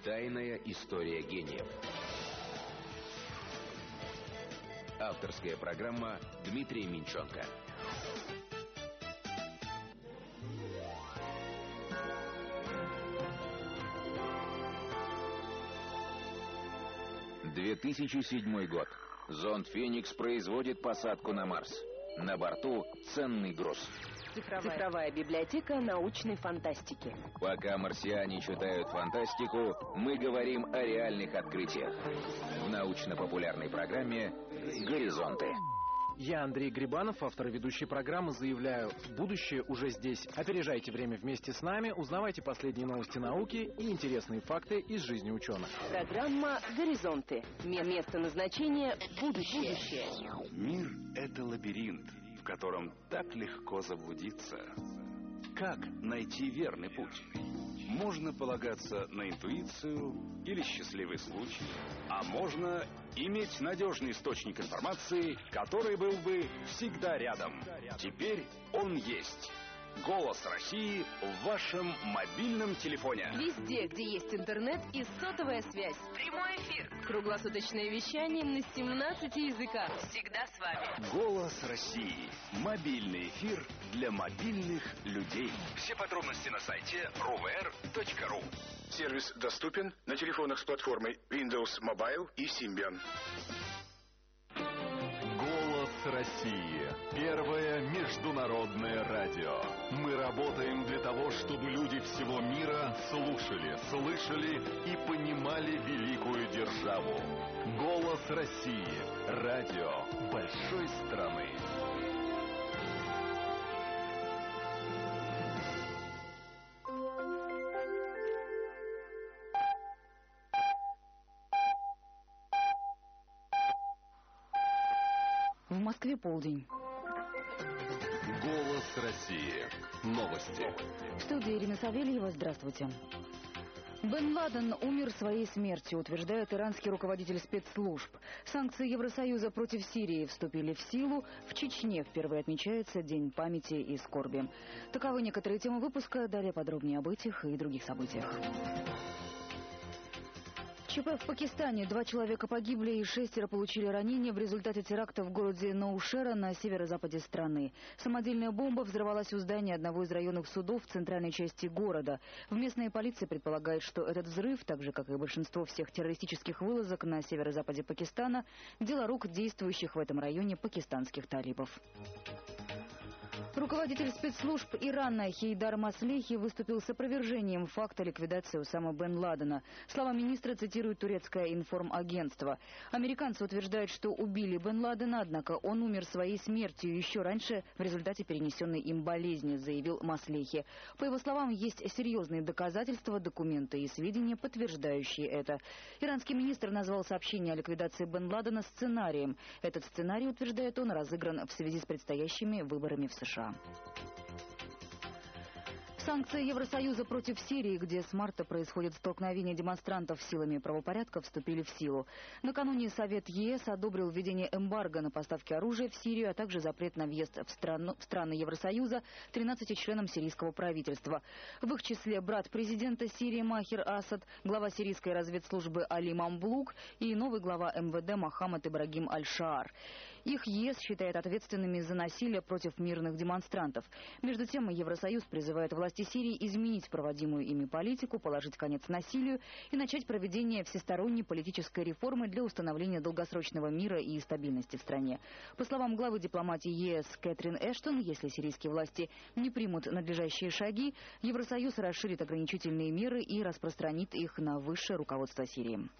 Тайная история гениев. Авторская программа Дмитрия Минченко. — 2007 год. Зонд «Феникс» производит посадку на Марс. На борту ценный груз. Цифровая библиотека научной фантастики. Пока марсиане читают фантастику, мы говорим о реальных открытиях. В научно-популярной программе «Горизонты». Я, Андрей Грибанов, автор и ведущей программы, заявляю, будущее уже здесь. Опережайте время вместе с нами, узнавайте последние новости науки и интересные факты из жизни ученых. Программа «Горизонты». Место назначения – будущее. Мир — это лабиринт, в котором так легко заблудиться. Как найти верный путь? Можно полагаться на интуицию или счастливый случай, а можно иметь надежный источник информации, который был бы всегда рядом. Теперь он есть. «Голос России» в вашем мобильном телефоне. Везде, где есть интернет и сотовая связь. Прямой эфир. Круглосуточное вещание на 17 языках. Всегда с вами. «Голос России». Мобильный эфир для мобильных людей. Все подробности на сайте ruver.ru. Сервис доступен на телефонах с платформой Windows Mobile и Symbian. «Голос России» — первое международное радио. Мы работаем для того, чтобы люди всего мира слушали, слышали и понимали великую державу. «Голос России» — радио большой страны. В Москве полдень. «Голос России». Новости. В студии Ирина Савельева. Здравствуйте. Бен Ладен умер своей смертью, утверждает иранский руководитель спецслужб. Санкции Евросоюза против Сирии вступили в силу. В Чечне впервые отмечается День памяти и скорби. Таковы некоторые темы выпуска. Далее подробнее об этих и других событиях. ЧП в Пакистане. 2 человека погибли и 6 получили ранения в результате теракта в городе Ноушера на северо-западе страны. Самодельная бомба взорвалась у здания одного из районных судов в центральной части города. В местной полиции предполагает, что этот взрыв, так же как и большинство всех террористических вылазок на северо-западе Пакистана, дело рук действующих в этом районе пакистанских талибов. Руководитель спецслужб Ирана Хейдар Маслехи выступил с опровержением факта ликвидации Усама бен Ладена. Слова министра цитирует турецкое информагентство. Американцы утверждают, что убили бен Ладена, однако он умер своей смертью еще раньше в результате перенесенной им болезни, заявил Маслехи. По его словам, есть серьезные доказательства, документы и сведения, подтверждающие это. Иранский министр назвал сообщение о ликвидации бен Ладена сценарием. Этот сценарий, утверждает он, разыгран в связи с предстоящими выборами в США. Санкции Евросоюза против Сирии, где с марта происходит столкновение демонстрантов с силами правопорядка, вступили в силу. Накануне Совет ЕС одобрил введение эмбарго на поставки оружия в Сирию, а также запрет на въезд в страны Евросоюза 13 членам сирийского правительства. В их числе брат президента Сирии Махер Асад, глава сирийской разведслужбы Али Мамблук и новый глава МВД Мохаммад Ибрагим Аль-Шаар. Их ЕС считает ответственными за насилие против мирных демонстрантов. Между тем, Евросоюз призывает власти Сирии изменить проводимую ими политику, положить конец насилию и начать проведение всесторонней политической реформы для установления долгосрочного мира и стабильности в стране. По словам главы дипломатии ЕС Кэтрин Эштон, если сирийские власти не примут надлежащие шаги, Евросоюз расширит ограничительные меры и распространит их на высшее руководство Сирии.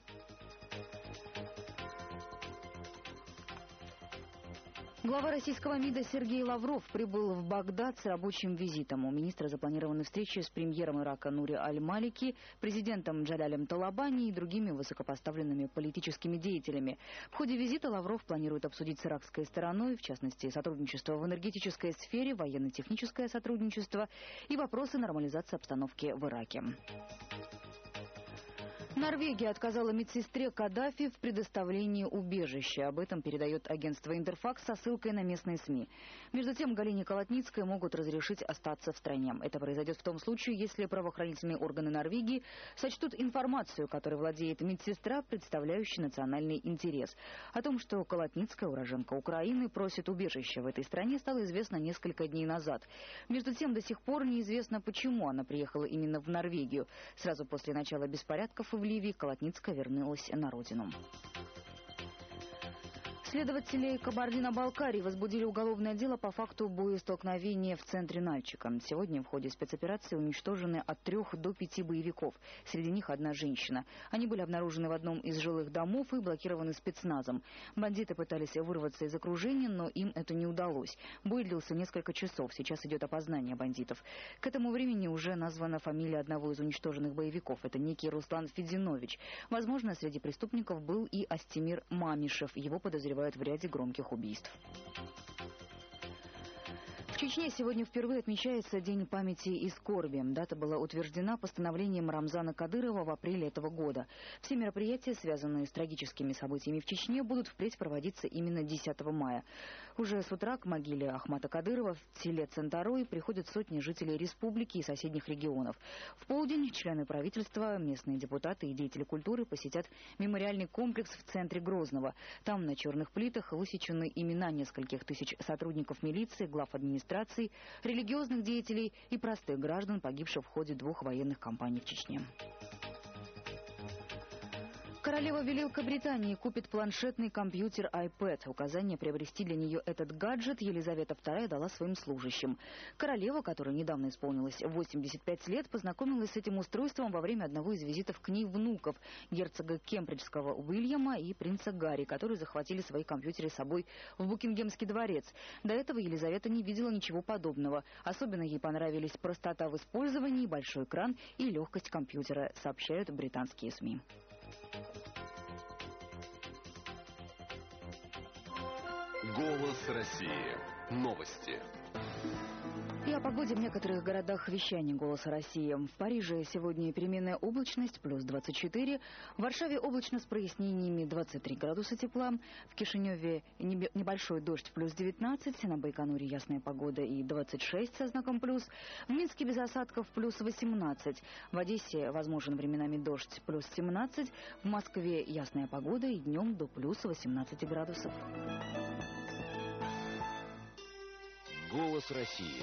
Глава российского МИДа Сергей Лавров прибыл в Багдад с рабочим визитом. У министра запланированы встречи с премьером Ирака Нури Аль-Малики, президентом Джалялем Талабани и другими высокопоставленными политическими деятелями. В ходе визита Лавров планирует обсудить с иракской стороной, в частности, сотрудничество в энергетической сфере, военно-техническое сотрудничество и вопросы нормализации обстановки в Ираке. Норвегия отказала медсестре Каддафи в предоставлении убежища. Об этом передает агентство «Интерфакс» со ссылкой на местные СМИ. Между тем, Галине Колотницкой могут разрешить остаться в стране. Это произойдет в том случае, если правоохранительные органы Норвегии сочтут информацию, которой владеет медсестра, представляющая национальный интерес. О том, что Колотницкая, уроженка Украины, просит убежища в этой стране, стало известно несколько дней назад. Между тем, до сих пор неизвестно, почему она приехала именно в Норвегию. Сразу после начала беспорядков в Ливии Колотницкая вернулась на родину. Следователи Кабардино-Балкарии возбудили уголовное дело по факту боестолкновения в центре Нальчика. Сегодня в ходе спецоперации уничтожены от 3 до 5 боевиков. Среди них одна женщина. Они были обнаружены в одном из жилых домов и блокированы спецназом. Бандиты пытались вырваться из окружения, но им это не удалось. Бой длился несколько часов. Сейчас идет опознание бандитов. К этому времени уже названа фамилия одного из уничтоженных боевиков. Это некий Руслан Фединович. Возможно, среди преступников был и Астемир Мамишев. Его подозревают в ряде громких убийств. В Чечне сегодня впервые отмечается День памяти и скорби. Дата была утверждена постановлением Рамзана Кадырова в апреле этого года. Все мероприятия, связанные с трагическими событиями в Чечне, будут впредь проводиться именно 10 мая. Уже с утра к могиле Ахмата Кадырова в селе Центарой приходят сотни жителей республики и соседних регионов. В полдень члены правительства, местные депутаты и деятели культуры посетят мемориальный комплекс в центре Грозного. Там на черных плитах высечены имена нескольких тысяч сотрудников милиции, глав администрации, религиозных деятелей и простых граждан, погибших в ходе 2 военных кампаний в Чечне. Королева Великобритании купит планшетный компьютер iPad. Указание приобрести для нее этот гаджет Елизавета II дала своим служащим. Королева, которой недавно исполнилось 85 лет, познакомилась с этим устройством во время одного из визитов к ней внуков, герцога Кембриджского Уильяма и принца Гарри, которые захватили свои компьютеры с собой в Букингемский дворец. До этого Елизавета не видела ничего подобного. Особенно ей понравились простота в использовании, большой экран и легкость компьютера, сообщают британские СМИ. Голос России. Новости. И о погоде в некоторых городах вещания «Голоса России». В Париже сегодня переменная облачность, плюс 24. В Варшаве облачно с прояснениями, 23 градуса тепла. В Кишиневе небольшой дождь, плюс 19. На Байконуре ясная погода и 26 со знаком плюс. В Минске без осадков, плюс 18. В Одессе возможен временами дождь, плюс 17. В Москве ясная погода и днем до плюс 18 градусов. Голос России.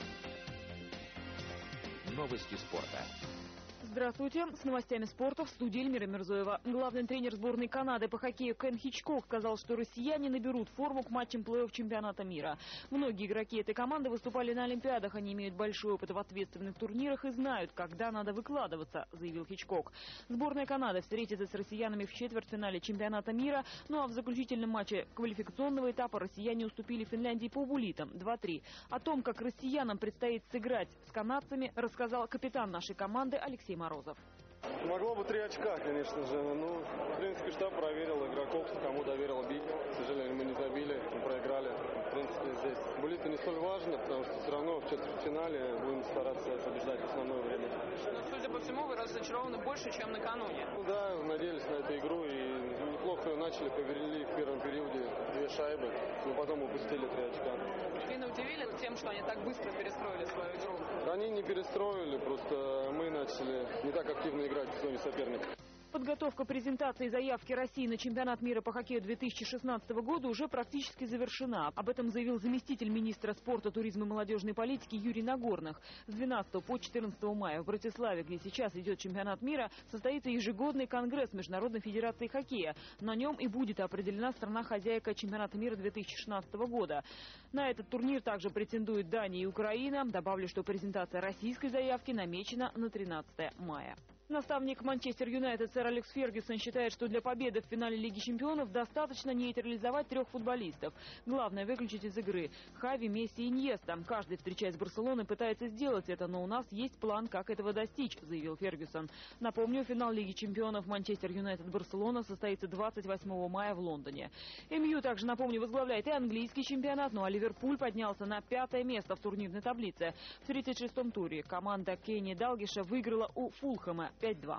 Новости спорта. Здравствуйте. С новостями спорта в студии Эльмира Мирзоева. Главный тренер сборной Канады по хоккею Кен Хичкок сказал, что россияне наберут форму к матчам плей-офф чемпионата мира. Многие игроки этой команды выступали на Олимпиадах. Они имеют большой опыт в ответственных турнирах и знают, когда надо выкладываться, заявил Хичкок. Сборная Канады встретится с россиянами в четвертьфинале чемпионата мира. Ну а в заключительном матче квалификационного этапа россияне уступили Финляндии по буллитам 2-3. О том, как россиянам предстоит сыграть с канадцами, рассказал капитан нашей команды Алексей Морозов. Могло бы 3 очка, конечно же. Ну, в принципе, штаб проверил игроков, кому доверил бить. К сожалению, мы не забили, мы проиграли. В принципе, здесь буллиты не столь важно, потому что все равно в четвертьфинале будем стараться побеждать в основное время. Но, судя по всему, вы разочарованы больше, чем накануне. Ну да, надеялись на эту игру и неплохо ее начали, повели в первом периоде 2 шайбы, но потом упустили 3 очка. Финны удивили тем, что они так быстро перестроили свою игру? Они не перестроили, просто мы начали не так активно играть в зоне соперника. Подготовка презентации заявки России на чемпионат мира по хоккею 2016 года уже практически завершена. Об этом заявил заместитель министра спорта, туризма и молодежной политики Юрий Нагорных. С 12 по 14 мая в Братиславе, где сейчас идет чемпионат мира, состоится ежегодный конгресс Международной федерации хоккея. На нем и будет определена страна-хозяйка чемпионата мира 2016 года. На этот турнир также претендуют Дания и Украина. Добавлю, что презентация российской заявки намечена на 13 мая. Наставник Манчестер Юнайтед сэр Алекс Фергюсон считает, что для победы в финале Лиги чемпионов достаточно нейтрализовать 3 футболистов. Главное выключить из игры Хави, Месси и Иньеста. Каждый, встречаясь с Барселоной, пытается сделать это, но у нас есть план, как этого достичь, заявил Фергюсон. Напомню, финал Лиги чемпионов Манчестер Юнайтед-Барселона состоится 28 мая в Лондоне. МЮ также, напомню, возглавляет и английский чемпионат, ну а Ливерпуль поднялся на 5-е место в турнирной таблице. В 36-м туре команда Кенни Далгиша выиграла у Фулхэма 5-2.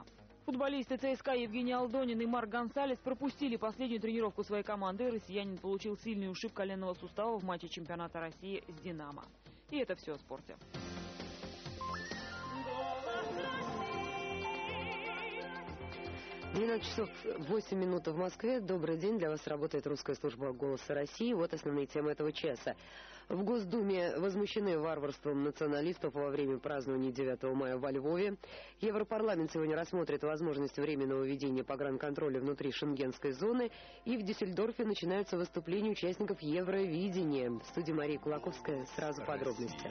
Футболисты ЦСКА Евгений Алдонин и Марк Гонсалес пропустили последнюю тренировку своей команды. Россиянин получил сильный ушиб коленного сустава в матче чемпионата России с «Динамо». И это все о спорте. 12 часов 8 минут в Москве. Добрый день. Для вас работает русская служба «Голоса России». Вот основные темы этого часа. В Госдуме возмущены варварством националистов во время празднования 9 мая во Львове. Европарламент сегодня рассмотрит возможность временного введения погранконтроля внутри шенгенской зоны. И в Дюссельдорфе начинаются выступления участников Евровидения. В студии Мария Кулаковская. Сразу подробности.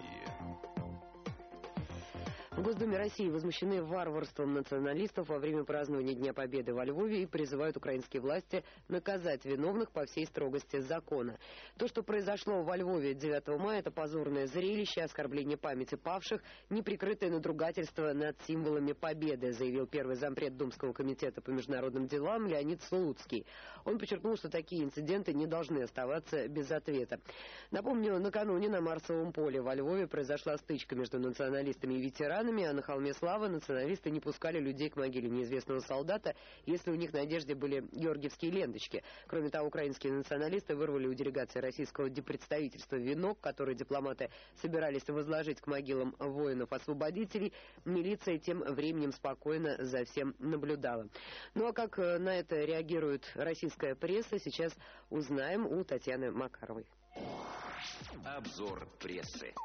В Госдуме России возмущены варварством националистов во время празднования Дня Победы во Львове и призывают украинские власти наказать виновных по всей строгости закона. То, что произошло во Львове 9 мая, это позорное зрелище, оскорбление памяти павших, неприкрытое надругательство над символами победы, заявил первый зампред Думского комитета по международным делам Леонид Слуцкий. Он подчеркнул, что такие инциденты не должны оставаться без ответа. Напомню, накануне на Марсовом поле во Львове произошла стычка между националистами и ветеранами, а на Холме Славы националисты не пускали людей к могиле неизвестного солдата, если у них на одежде были георгиевские ленточки. Кроме того, украинские националисты вырвали у делегации российского диппредставительства венок, который дипломаты собирались возложить к могилам воинов-освободителей. Милиция тем временем спокойно за всем наблюдала. Ну а как на это реагирует российская пресса, сейчас узнаем у Татьяны Макаровой. Обзор прессы.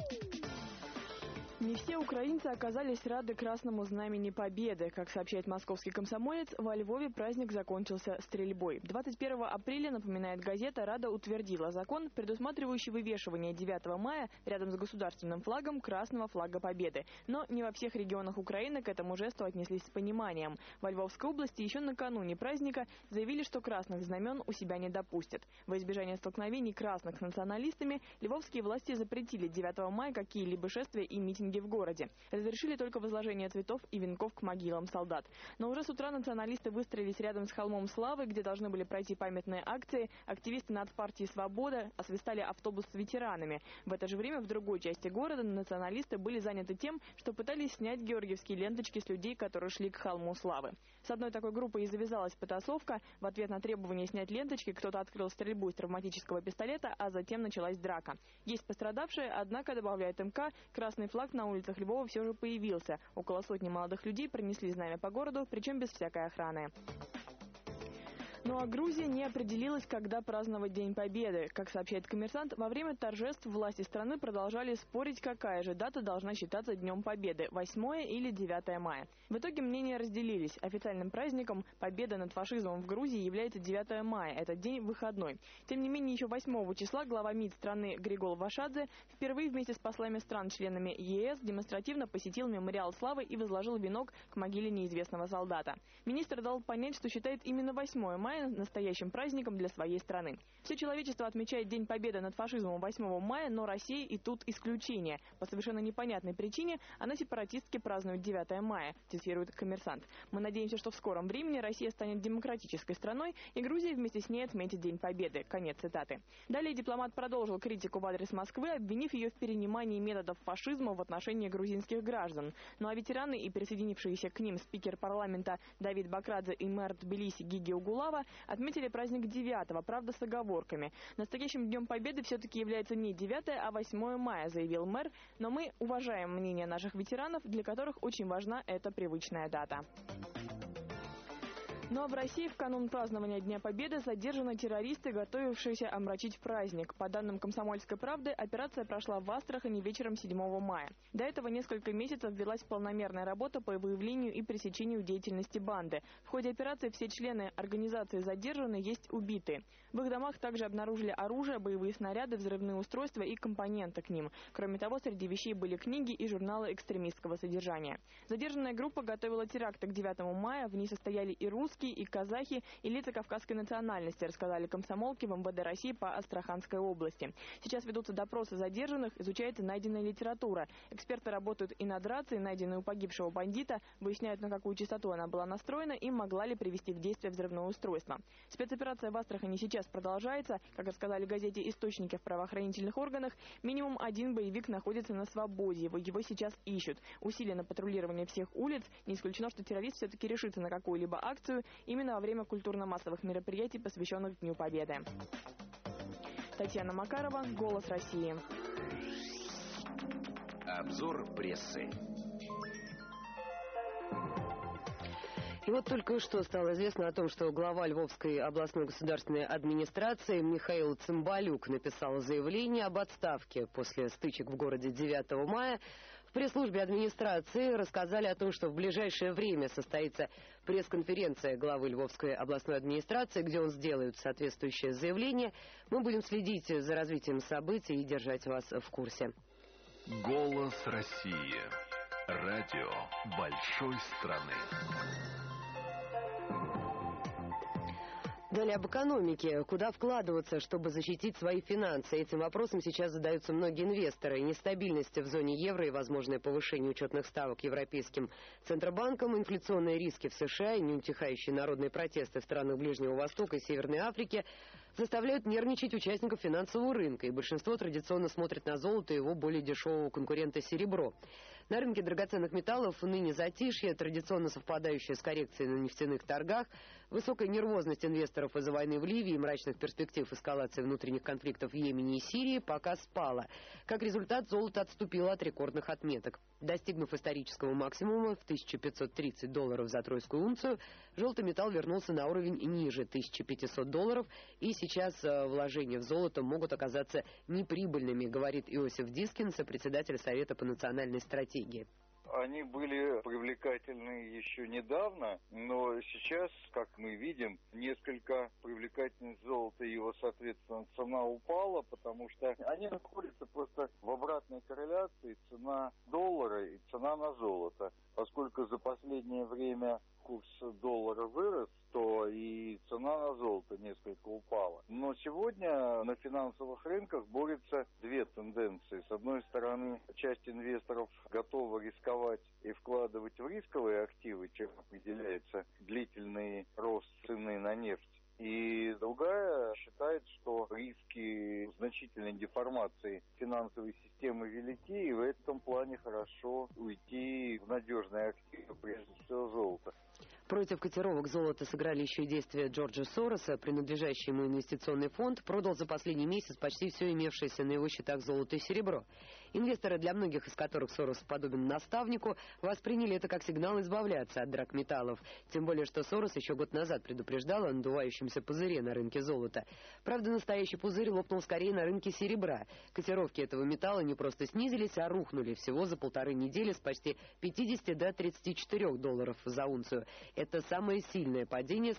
Не все украинцы оказались рады Красному Знамени Победы. Как сообщает московский «Комсомолец», во Львове праздник закончился стрельбой. 21 апреля, напоминает газета, Рада утвердила закон, предусматривающий вывешивание 9 мая рядом с государственным флагом красного флага Победы. Но не во всех регионах Украины к этому жесту отнеслись с пониманием. Во Львовской области еще накануне праздника заявили, что красных знамен у себя не допустят. Во избежание столкновений красных с националистами львовские власти запретили 9 мая какие-либо шествия и митинги в городе. Разрешили только возложение цветов и венков к могилам солдат. Но уже с утра националисты выстроились рядом с Холмом Славы, где должны были пройти памятные акции. Активисты нацпартии «Свобода» освистали автобус с ветеранами. В это же время в другой части города националисты были заняты тем, что пытались снять георгиевские ленточки с людей, которые шли к Холму Славы. С одной такой группой и завязалась потасовка. В ответ на требование снять ленточки кто-то открыл стрельбу из травматического пистолета, а затем началась драка. Есть пострадавшие, однако, добавляет МК, красный флаг на улицах Львова все же появился. Около сотни молодых людей пронесли знамя по городу, причем без всякой охраны. Ну а Грузия не определилась, когда праздновать День Победы. Как сообщает «Коммерсант», во время торжеств власти страны продолжали спорить, какая же дата должна считаться Днем Победы – 8 или 9 мая. В итоге мнения разделились. Официальным праздником победа над фашизмом в Грузии является 9 мая. Это день выходной. Тем не менее, еще 8 числа глава МИД страны Григол Вашадзе впервые вместе с послами стран-членами ЕС демонстративно посетил мемориал славы и возложил венок к могиле неизвестного солдата. Министр дал понять, что считает именно 8 мая настоящим праздником для своей страны. Все человечество отмечает День Победы над фашизмом 8 мая, но Россия и тут исключение. По совершенно непонятной причине она сепаратистски празднует 9 мая, цитирует «Коммерсант». Мы надеемся, что в скором времени Россия станет демократической страной, и Грузия вместе с ней отметит День Победы. Конец цитаты. Далее дипломат продолжил критику в адрес Москвы, обвинив ее в перенимании методов фашизма в отношении грузинских граждан. Ну а ветераны и присоединившиеся к ним спикер парламента Давид Бакрадзе и мэр Тбилиси Гиги Угулава отметили праздник 9-го, правда с оговорками. Настоящим Днем Победы все-таки является не 9, а 8 мая, заявил мэр, но мы уважаем мнение наших ветеранов, для которых очень важна эта привычная дата. Ну а в России в канун празднования Дня Победы задержаны террористы, готовившиеся омрачить праздник. По данным «Комсомольской правды», операция прошла в Астрахани вечером 7 мая. До этого несколько месяцев велась полномерная работа по выявлению и пресечению деятельности банды. В ходе операции все члены организации задержаны, есть убитые. В их домах также обнаружили оружие, боевые снаряды, взрывные устройства и компоненты к ним. Кроме того, среди вещей были книги и журналы экстремистского содержания. Задержанная группа готовила теракты к 9 мая, в ней состояли и русские, русские и казахи, и лица кавказской национальности, рассказали комсомолки в МВД России по Астраханской области. Сейчас ведутся допросы задержанных, изучается найденная литература. Эксперты работают и над рацией, найденной у погибшего бандита, выясняют, на какую частоту она была настроена и могла ли привести в действие взрывное устройство. Спецоперация в Астрахани сейчас продолжается. Как рассказали газете источники в правоохранительных органах, минимум один боевик находится на свободе. Его сейчас ищут. Усилено патрулирование всех улиц. Не исключено, что террорист все-таки решится на какую-либо акцию именно во время культурно-массовых мероприятий, посвященных Дню Победы. Татьяна Макарова, «Голос России». Обзор прессы. И вот только что стало известно о том, что глава Львовской областной государственной администрации Михаил Цымбалюк написал заявление об отставке после стычек в городе 9 мая. В пресс-службе администрации рассказали о том, что в ближайшее время состоится пресс-конференция главы Львовской областной администрации, где он сделает соответствующее заявление. Мы будем следить за развитием событий и держать вас в курсе. Голос России. Радио большой страны. Далее об экономике. Куда вкладываться, чтобы защитить свои финансы? Этим вопросом сейчас задаются многие инвесторы. Нестабильность в зоне евро и возможное повышение учетных ставок Европейским Центробанком, инфляционные риски в США и неутихающие народные протесты в странах Ближнего Востока и Северной Африки заставляют нервничать участников финансового рынка, и большинство традиционно смотрит на золото и его более дешевого конкурента серебро. На рынке драгоценных металлов ныне затишье, традиционно совпадающее с коррекцией на нефтяных торгах, высокая нервозность инвесторов из-за войны в Ливии и мрачных перспектив эскалации внутренних конфликтов в Йемене и Сирии пока спала. Как результат, золото отступило от рекордных отметок. Достигнув исторического максимума в $1530 за тройскую унцию, желтый металл вернулся на уровень ниже $1500, и сейчас вложения в золото могут оказаться неприбыльными, говорит Иосиф Дискин, сопредседатель Совета по национальной стратегии. Они были привлекательны еще недавно, но сейчас, как мы видим, несколько привлекательность золота и его, соответственно, цена упала, потому что они находятся просто в обратной корреляции цена доллара и цена на золото. Поскольку за последнее время курс доллара вырос, то и цена на золото несколько упала. Но сегодня на финансовых рынках борются две тенденции. С одной стороны, часть инвесторов готова рисковать и вкладывать в рисковые активы, чем определяется длительный рост цены на нефть. И другая считает, что риски значительной деформации финансовой системы велики, и в этом плане хорошо уйти в надежные активы, прежде всего золото. Против котировок золота сыграли еще и действия Джорджа Сороса. Принадлежащий ему инвестиционный фонд продал за последний месяц почти все имевшееся на его счетах золото и серебро. Инвесторы, для многих из которых Сорос подобен наставнику, восприняли это как сигнал избавляться от драгметаллов. Тем более, что Сорос еще год назад предупреждал о надувающемся пузыре на рынке золота. Правда, настоящий пузырь лопнул скорее на рынке серебра. Котировки этого металла не просто снизились, а рухнули всего за 1,5 недели с почти 50 до $34 за унцию. Это самое сильное падение с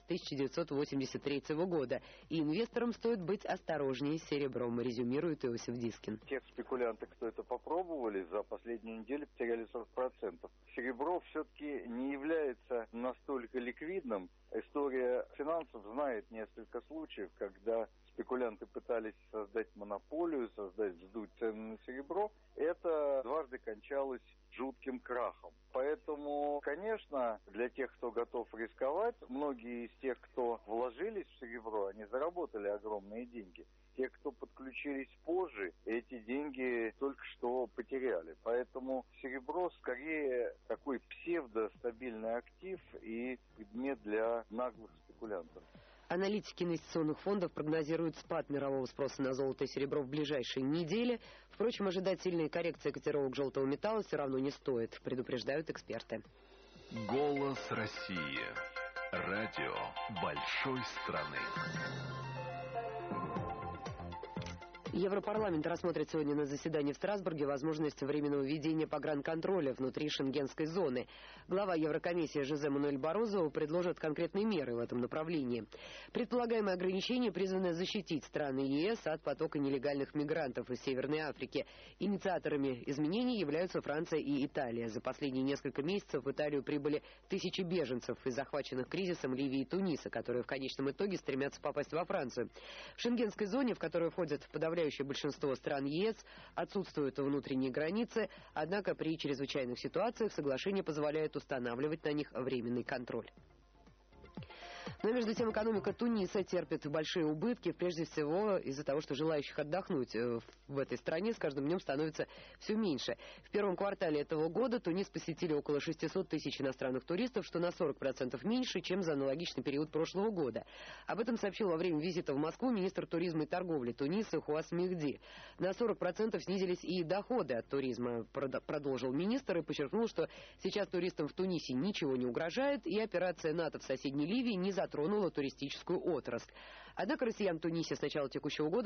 1983 года. И инвесторам стоит быть осторожнее с серебром, резюмирует Иосиф Дискин. Те спекулянты, кто это попробовали, за последнюю неделю потеряли 40%. Серебро все-таки не является настолько ликвидным. История финансов знает несколько случаев, когда спекулянты пытались создать монополию, сдуть цены на серебро. Это дважды кончалось жутким крахом. Поэтому, конечно, для тех, кто готов рисковать, многие из тех, кто вложились в серебро, они заработали огромные деньги. Те, кто подключились позже, эти деньги только что потеряли. Поэтому серебро скорее такой псевдостабильный актив и предмет для наглых спекулянтов. Аналитики инвестиционных фондов прогнозируют спад мирового спроса на золото и серебро в ближайшие недели. Впрочем, ожидать сильной коррекции котировок желтого металла все равно не стоит, предупреждают эксперты. Голос России. Радио большой страны. Европарламент рассмотрит сегодня на заседании в Страсбурге возможность временного введения погранконтроля внутри шенгенской зоны. Глава Еврокомиссии Жозе Мануэль Барозо предложит конкретные меры в этом направлении. Предполагаемые ограничения призваны защитить страны ЕС от потока нелегальных мигрантов из Северной Африки. Инициаторами изменений являются Франция и Италия. За последние несколько месяцев в Италию прибыли тысячи беженцев из захваченных кризисом Ливии и Туниса, которые в конечном итоге стремятся попасть во Францию. В шенгенской зоне, в которую входят подавляющее большинство стран ЕС, отсутствуют внутренние границы, однако при чрезвычайных ситуациях соглашение позволяет устанавливать на них временный контроль. Но между тем экономика Туниса терпит большие убытки, прежде всего из-за того, что желающих отдохнуть в этой стране с каждым днем становится все меньше. В первом квартале этого года Тунис посетили около 600 тысяч иностранных туристов, что на 40% меньше, чем за аналогичный период прошлого года. Об этом сообщил во время визита в Москву министр туризма и торговли Туниса Хуас Мехди. На 40% снизились и доходы от туризма, продолжил министр и подчеркнул, что сейчас туристам в Тунисе ничего не угрожает, и операция НАТО в соседней Ливии не затронула туристическую отрасль. Однако россиян в Тунисе с начала текущего года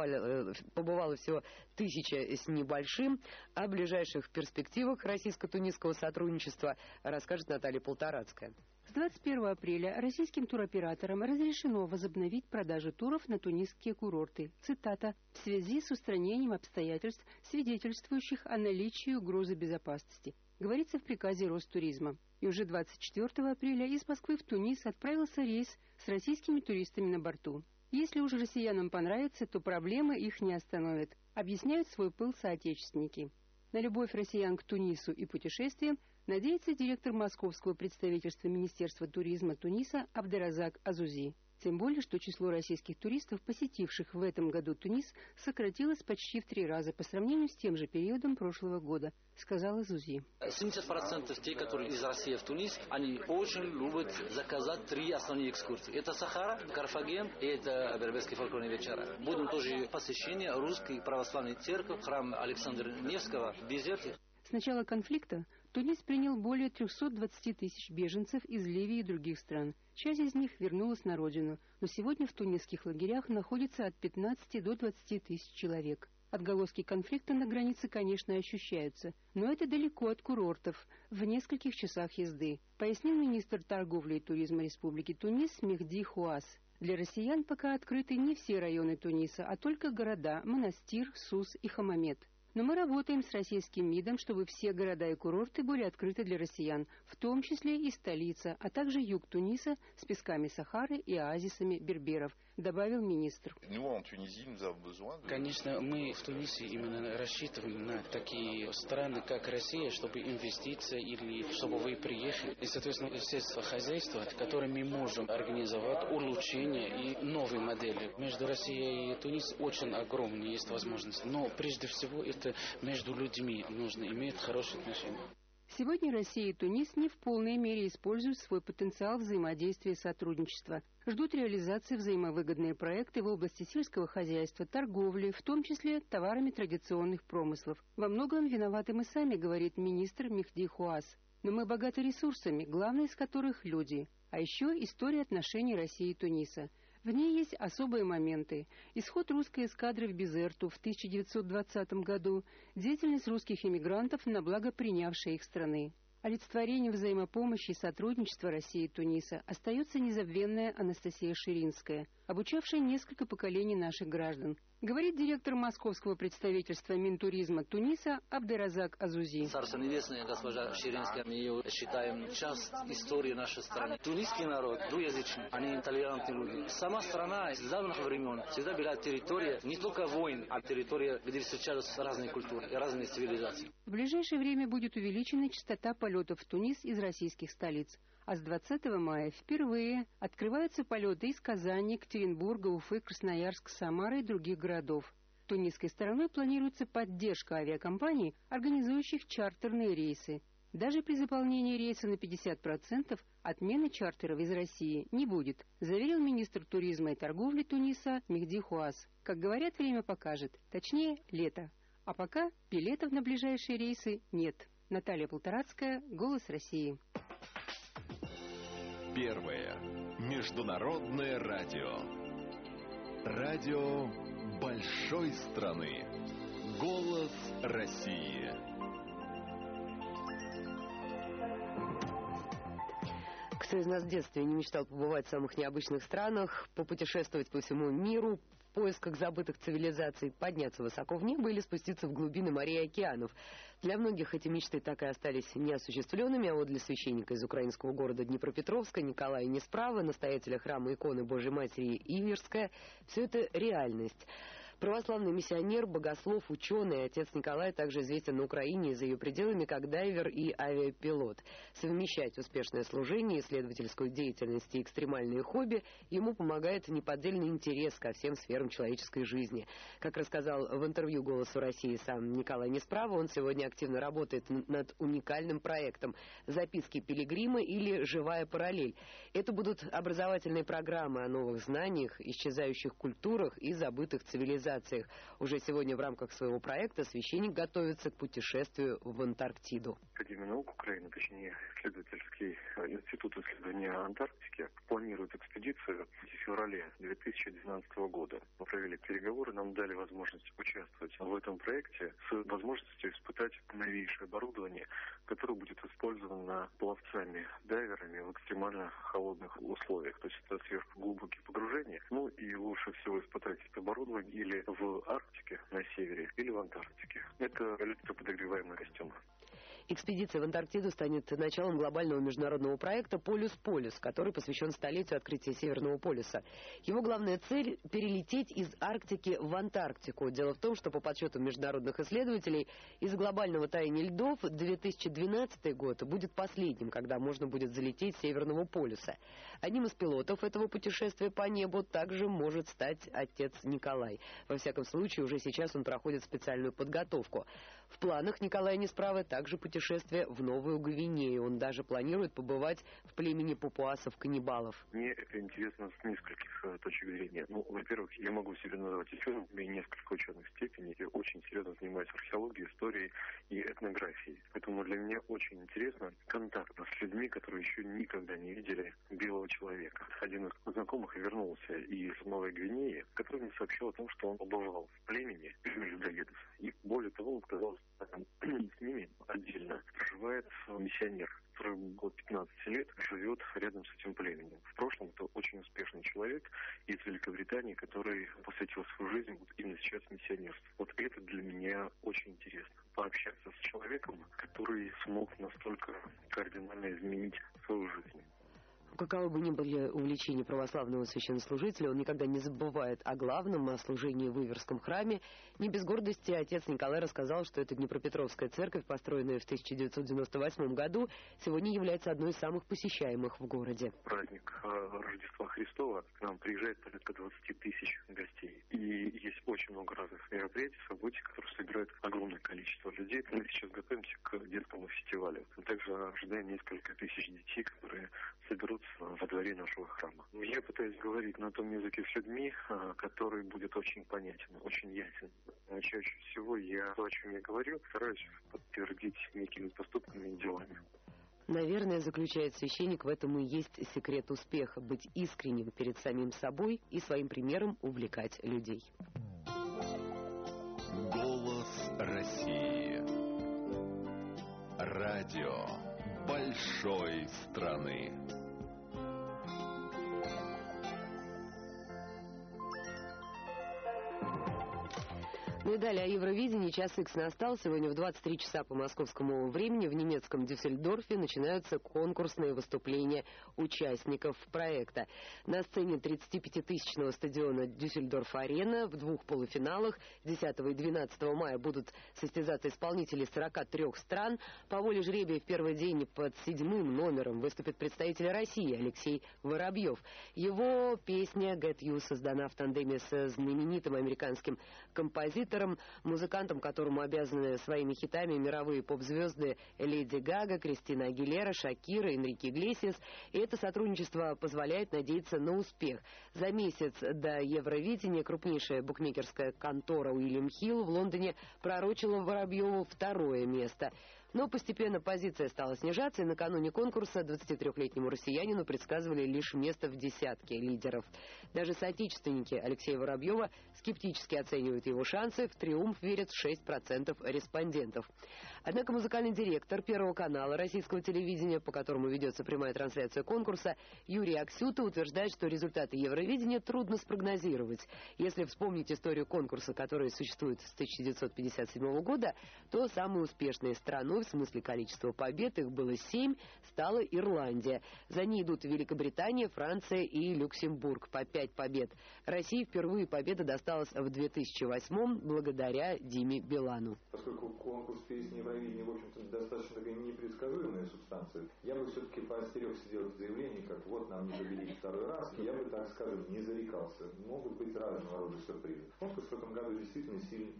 побывало всего 1000 с небольшим. О ближайших перспективах российско-тунисского сотрудничества расскажет Наталья Полторацкая. С 21 апреля российским туроператорам разрешено возобновить продажу туров на тунисские курорты. Цитата: «В связи с устранением обстоятельств, свидетельствующих о наличии угрозы безопасности», говорится в приказе Ростуризма. И уже 24 апреля из Москвы в Тунис отправился рейс с российскими туристами на борту. Если уж россиянам понравится, то проблемы их не остановят, объясняют свой пыл соотечественники. На любовь россиян к Тунису и путешествиям надеется директор московского представительства Министерства туризма Туниса Абдеразак Азузи. Тем более, что число российских туристов, посетивших в этом году Тунис, сократилось почти в 3 раза по сравнению с тем же периодом прошлого года, сказала Азузи. 70% тех, которые из России в Тунис, они очень любят заказать 3 основные экскурсии. Это Сахара, Карфаген и это Берберские фольклорные вечера. Будем тоже посещение Русской православной церкви, храм Александра Невского, Безерти. С начала конфликта Тунис принял более 320 тысяч беженцев из Ливии и других стран. Часть из них вернулась на родину, но сегодня в тунисских лагерях находится от 15 до 20 тысяч человек. Отголоски конфликта на границе, конечно, ощущаются, но это далеко от курортов, в нескольких часах езды, пояснил министр торговли и туризма Республики Тунис Мехди Хуас. Для россиян пока открыты не все районы Туниса, а только города Монастир, Сус и Хамамет. Но мы работаем с российским МИДом, чтобы все города и курорты были открыты для россиян, в том числе и столица, а также юг Туниса с песками Сахары и оазисами берберов, добавил министр. Конечно, мы в Тунисе именно рассчитываем на такие страны, как Россия, чтобы инвестиции или чтобы вы приехали. И, соответственно, средства хозяйства, которыми мы можем организовать улучшение и новые модели. Между Россией и Тунисом очень огромная есть возможность. Но прежде всего это между людьми нужно иметь хорошие отношения. Сегодня Россия и Тунис не в полной мере используют свой потенциал взаимодействия и сотрудничества. Ждут реализации взаимовыгодные проекты в области сельского хозяйства, торговли, в том числе товарами традиционных промыслов. Во многом виноваты мы сами, говорит министр Мехди Хуас. Но мы богаты ресурсами, главное из которых люди. А еще история отношений России и Туниса. В ней есть особые моменты. Исход русской эскадры в Безерту в 1920 году, деятельность русских эмигрантов на благо принявшей их страны. Олицетворением взаимопомощи и сотрудничества России и Туниса остается незабвенная Анастасия Ширинская, обучавшая несколько поколений наших граждан. Говорит директор московского представительства Минтуризма Туниса Абдеразак Азузи. Царство небесное, госпожа Ширинская, мы ее считаем часть истории нашей страны. Тунисский народ двуязычный, они толерантные люди. Сама страна с давних времен всегда была территория не только войн, а территория, где встречаются разные культуры и разные цивилизации. В ближайшее время будет увеличена частота полетов в Тунис из российских столиц. А с 20 мая впервые открываются полеты из Казани, Екатеринбурга, Уфы, Красноярска, Самары и других городов. Тунисской стороной планируется поддержка авиакомпаний, организующих чартерные рейсы. Даже при заполнении рейса на 50% отмены чартеров из России не будет, заверил министр туризма и торговли Туниса Мехди Хуас. Как говорят, время покажет, точнее лето. А пока билетов на ближайшие рейсы нет. Наталья Полторацкая, «Голос России». Первое международное радио. Радио большой страны. Голос России. Кто из нас в детстве не мечтал побывать в самых необычных странах, попутешествовать по всему миру, в поисках забытых цивилизаций, подняться высоко в небо или спуститься в глубины морей и океанов? Для многих эти мечты так и остались неосуществленными, а вот для священника из украинского города Днепропетровска Николая Несправы, настоятеля храма иконы Божьей Матери Иверская, все это реальность. Православный миссионер, богослов, ученый, отец Николай также известен на Украине и за ее пределами как дайвер и авиапилот. Совмещать успешное служение, исследовательскую деятельность и экстремальные хобби ему помогает неподдельный интерес ко всем сферам человеческой жизни. Как рассказал в интервью «Голосу России» сам Николай Несправа, он сегодня активно работает над уникальным проектом «Записки пилигрима» или «Живая параллель». Это будут образовательные программы о новых знаниях, исчезающих культурах и забытых цивилизациях. Уже сегодня в рамках своего проекта священник готовится к путешествию в Антарктиду. Академия наук Украины, точнее, исследовательский институт исследования Антарктики, планирует экспедицию в феврале 2012 года. Мы провели переговоры, нам дали возможность участвовать в этом проекте с возможностью испытать новейшее оборудование, которое будет использовано пловцами, дайверами в экстремально холодных условиях. То есть это сверхглубокие погружения. Ну и лучше всего испытать это оборудование или в Арктике на севере, или в Антарктике. Это электроподогреваемые костюмы. Экспедиция в Антарктиду станет началом глобального международного проекта «Полюс-Полюс», который посвящен столетию открытия Северного полюса. Его главная цель – перелететь из Арктики в Антарктику. Дело в том, что по подсчетам международных исследователей, из глобального таяния льдов 2012 год будет последним, когда можно будет залететь с Северного полюса. Одним из пилотов этого путешествия по небу также может стать отец Николай. Во всяком случае, уже сейчас он проходит специальную подготовку. В планах Николая Несправы также путешествие в Новую Гвинею. Он даже планирует побывать в племени папуасов-каннибалов. Мне это интересно с нескольких точек зрения. Ну, во-первых, я могу себя называть ученым, у меня несколько ученых степеней. Я очень серьезно занимаюсь археологией, историей и этнографией. Поэтому для меня очень интересно контакт с людьми, которые еще никогда не видели белого человека. Один из знакомых вернулся из Новой Гвинеи, который мне сообщил о том, что он побывал в племени людоедов. И более того, он сказал, что с ними отдельно проживает миссионер, который около 15 лет живет рядом с этим племенем. В прошлом это очень успешный человек из Великобритании, который посвятил свою жизнь вот именно сейчас миссионерству. Вот это для меня очень интересно. Пообщаться с человеком, который смог настолько кардинально изменить свою жизнь. Каковы бы ни были увлечения православного священнослужителя, он никогда не забывает о главном, о служении в Иверском храме. Не без гордости отец Николай рассказал, что эта Днепропетровская церковь, построенная в 1998 году, сегодня является одной из самых посещаемых в городе. Праздник Рождества Христова, к нам приезжает порядка 20 тысяч гостей. И есть очень много разных мероприятий, событий, которые собирают огромное количество людей. Мы сейчас готовимся к детскому фестивалю. Мы также ожидаем несколько тысяч детей, которые соберутся во дворе нашего храма. Я пытаюсь говорить на том языке с людьми, который будет очень понятен, очень ясен. Чаще всего то, о чем я говорю, стараюсь подтвердить некими поступками и делами. Наверное, заключает священник, в этом и есть секрет успеха – быть искренним перед самим собой и своим примером увлекать людей. Голос России. Радио большой страны. Ну и далее о Евровидении. Час Х настал. Сегодня в 23 часа по московскому времени в немецком Дюссельдорфе начинаются конкурсные выступления участников проекта. На сцене 35-тысячного стадиона Дюссельдорф-арена в двух полуфиналах 10 и 12 мая будут состязаться исполнители 43 стран. По воле жребия в первый день под 7-м номером выступит представитель России Алексей Воробьев. Его песня «Get You» создана в тандеме с знаменитым американским композитором, музыкантом, которому обязаны своими хитами мировые поп-звезды Леди Гага, Кристина Агилера, Шакира, Энрике Иглесиас. И это сотрудничество позволяет надеяться на успех. За месяц до Евровидения крупнейшая букмекерская контора Уильям Хилл в Лондоне пророчила Воробьеву второе место. Но постепенно позиция стала снижаться, и накануне конкурса 23-летнему россиянину предсказывали лишь место в десятке лидеров. Даже соотечественники Алексея Воробьева скептически оценивают его шансы, в триумф верят 6% респондентов. Однако музыкальный директор Первого канала российского телевидения, по которому ведется прямая трансляция конкурса, Юрий Аксюта утверждает, что результаты Евровидения трудно спрогнозировать. Если вспомнить историю конкурса, который существует с 1957 года, то самой успешной страной в смысле количества побед, их было 7, стала Ирландия. За ней идут Великобритания, Франция и Люксембург по 5 побед. России впервые победа досталась в 2008 благодаря Диме Билану. Поскольку конкурс песни Евровидения, в общем-то, достаточно такая непредсказуемая субстанция, я бы все-таки поостерегся делать заявление, как вот нам не победить второй раз. Я бы, так скажем, не зарекался. Могут быть разного рода сюрпризы. Конкурс в этом году действительно сильный,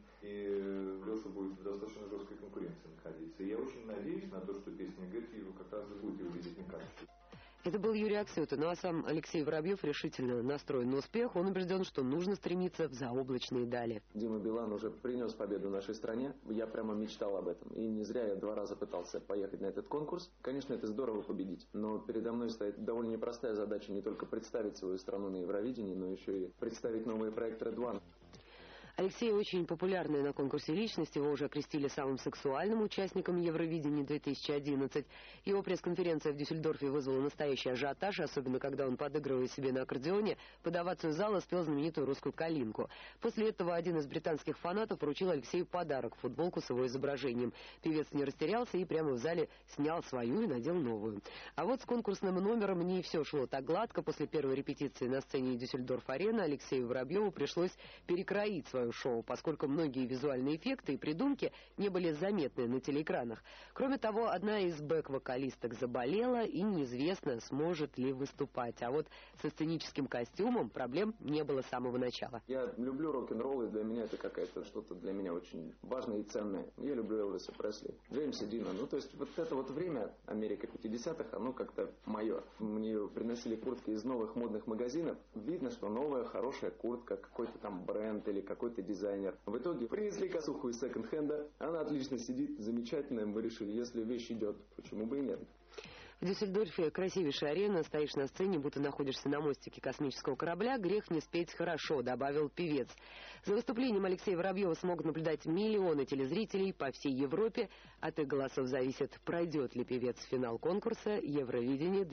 и Леша будет в достаточно жесткой конкуренции находиться. И я очень надеюсь на то, что песня Гэтьева как раз и будет его визитной карточкой. Это был Юрий Аксюта. Ну а сам Алексей Воробьев решительно настроен на успех. Он убежден, что нужно стремиться в заоблачные дали. Дима Билан уже принес победу нашей стране. Я прямо мечтал об этом. И не зря я 2 раза пытался поехать на этот конкурс. Конечно, это здорово победить. Но передо мной стоит довольно непростая задача не только представить свою страну на Евровидении, но еще и представить новый проект Red One. Алексей очень популярный на конкурсе личность. Его уже окрестили самым сексуальным участником Евровидения 2011. Его пресс-конференция в Дюссельдорфе вызвала настоящий ажиотаж, особенно когда он, подыгрывая себе на аккордеоне, под овацию зала спел знаменитую русскую калинку. После этого один из британских фанатов вручил Алексею подарок — футболку с его изображением. Певец не растерялся и прямо в зале снял свою и надел новую. А вот с конкурсным номером не все шло так гладко. После первой репетиции на сцене Дюссельдорф-арены Алексею Воробьеву пришлось перекроить свою шоу, поскольку многие визуальные эффекты и придумки не были заметны на телеэкранах. Кроме того, одна из бэк-вокалисток заболела, и неизвестно, сможет ли выступать. А вот со сценическим костюмом проблем не было с самого начала. Я люблю рок-н-ролл, и для меня это какая-то что-то для меня очень важное и ценное. Я люблю Элвиса Пресли, Джеймса Дина. Ну, то есть вот это вот время, Америка 50-х, оно как-то мое. Мне приносили куртки из новых модных магазинов. Видно, что новая, хорошая куртка, какой-то там бренд или какой-то дизайнер. В итоге принесли косуху из секонд-хенда. Она отлично сидит, замечательная. Мы решили, если вещь идет, почему бы и нет. В Дюссельдорфе красивейшая арена, стоишь на сцене, будто находишься на мостике космического корабля. Грех не спеть хорошо, добавил певец. За выступлением Алексея Воробьева смогут наблюдать миллионы телезрителей по всей Европе. От их голосов зависит, пройдет ли певец финал конкурса Евровидение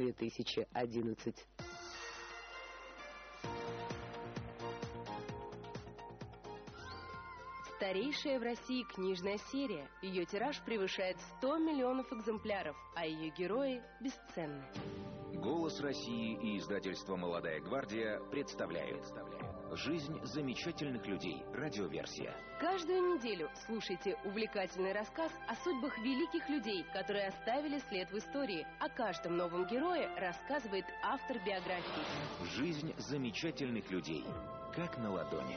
2011. Старейшая в России книжная серия. Ее тираж превышает 100 миллионов экземпляров, а ее герои бесценны. «Голос России» и издательство «Молодая гвардия» представляют «Жизнь замечательных людей». Радиоверсия. Каждую неделю слушайте увлекательный рассказ о судьбах великих людей, которые оставили след в истории. О каждом новом герое рассказывает автор биографии. «Жизнь замечательных людей». Как на ладони.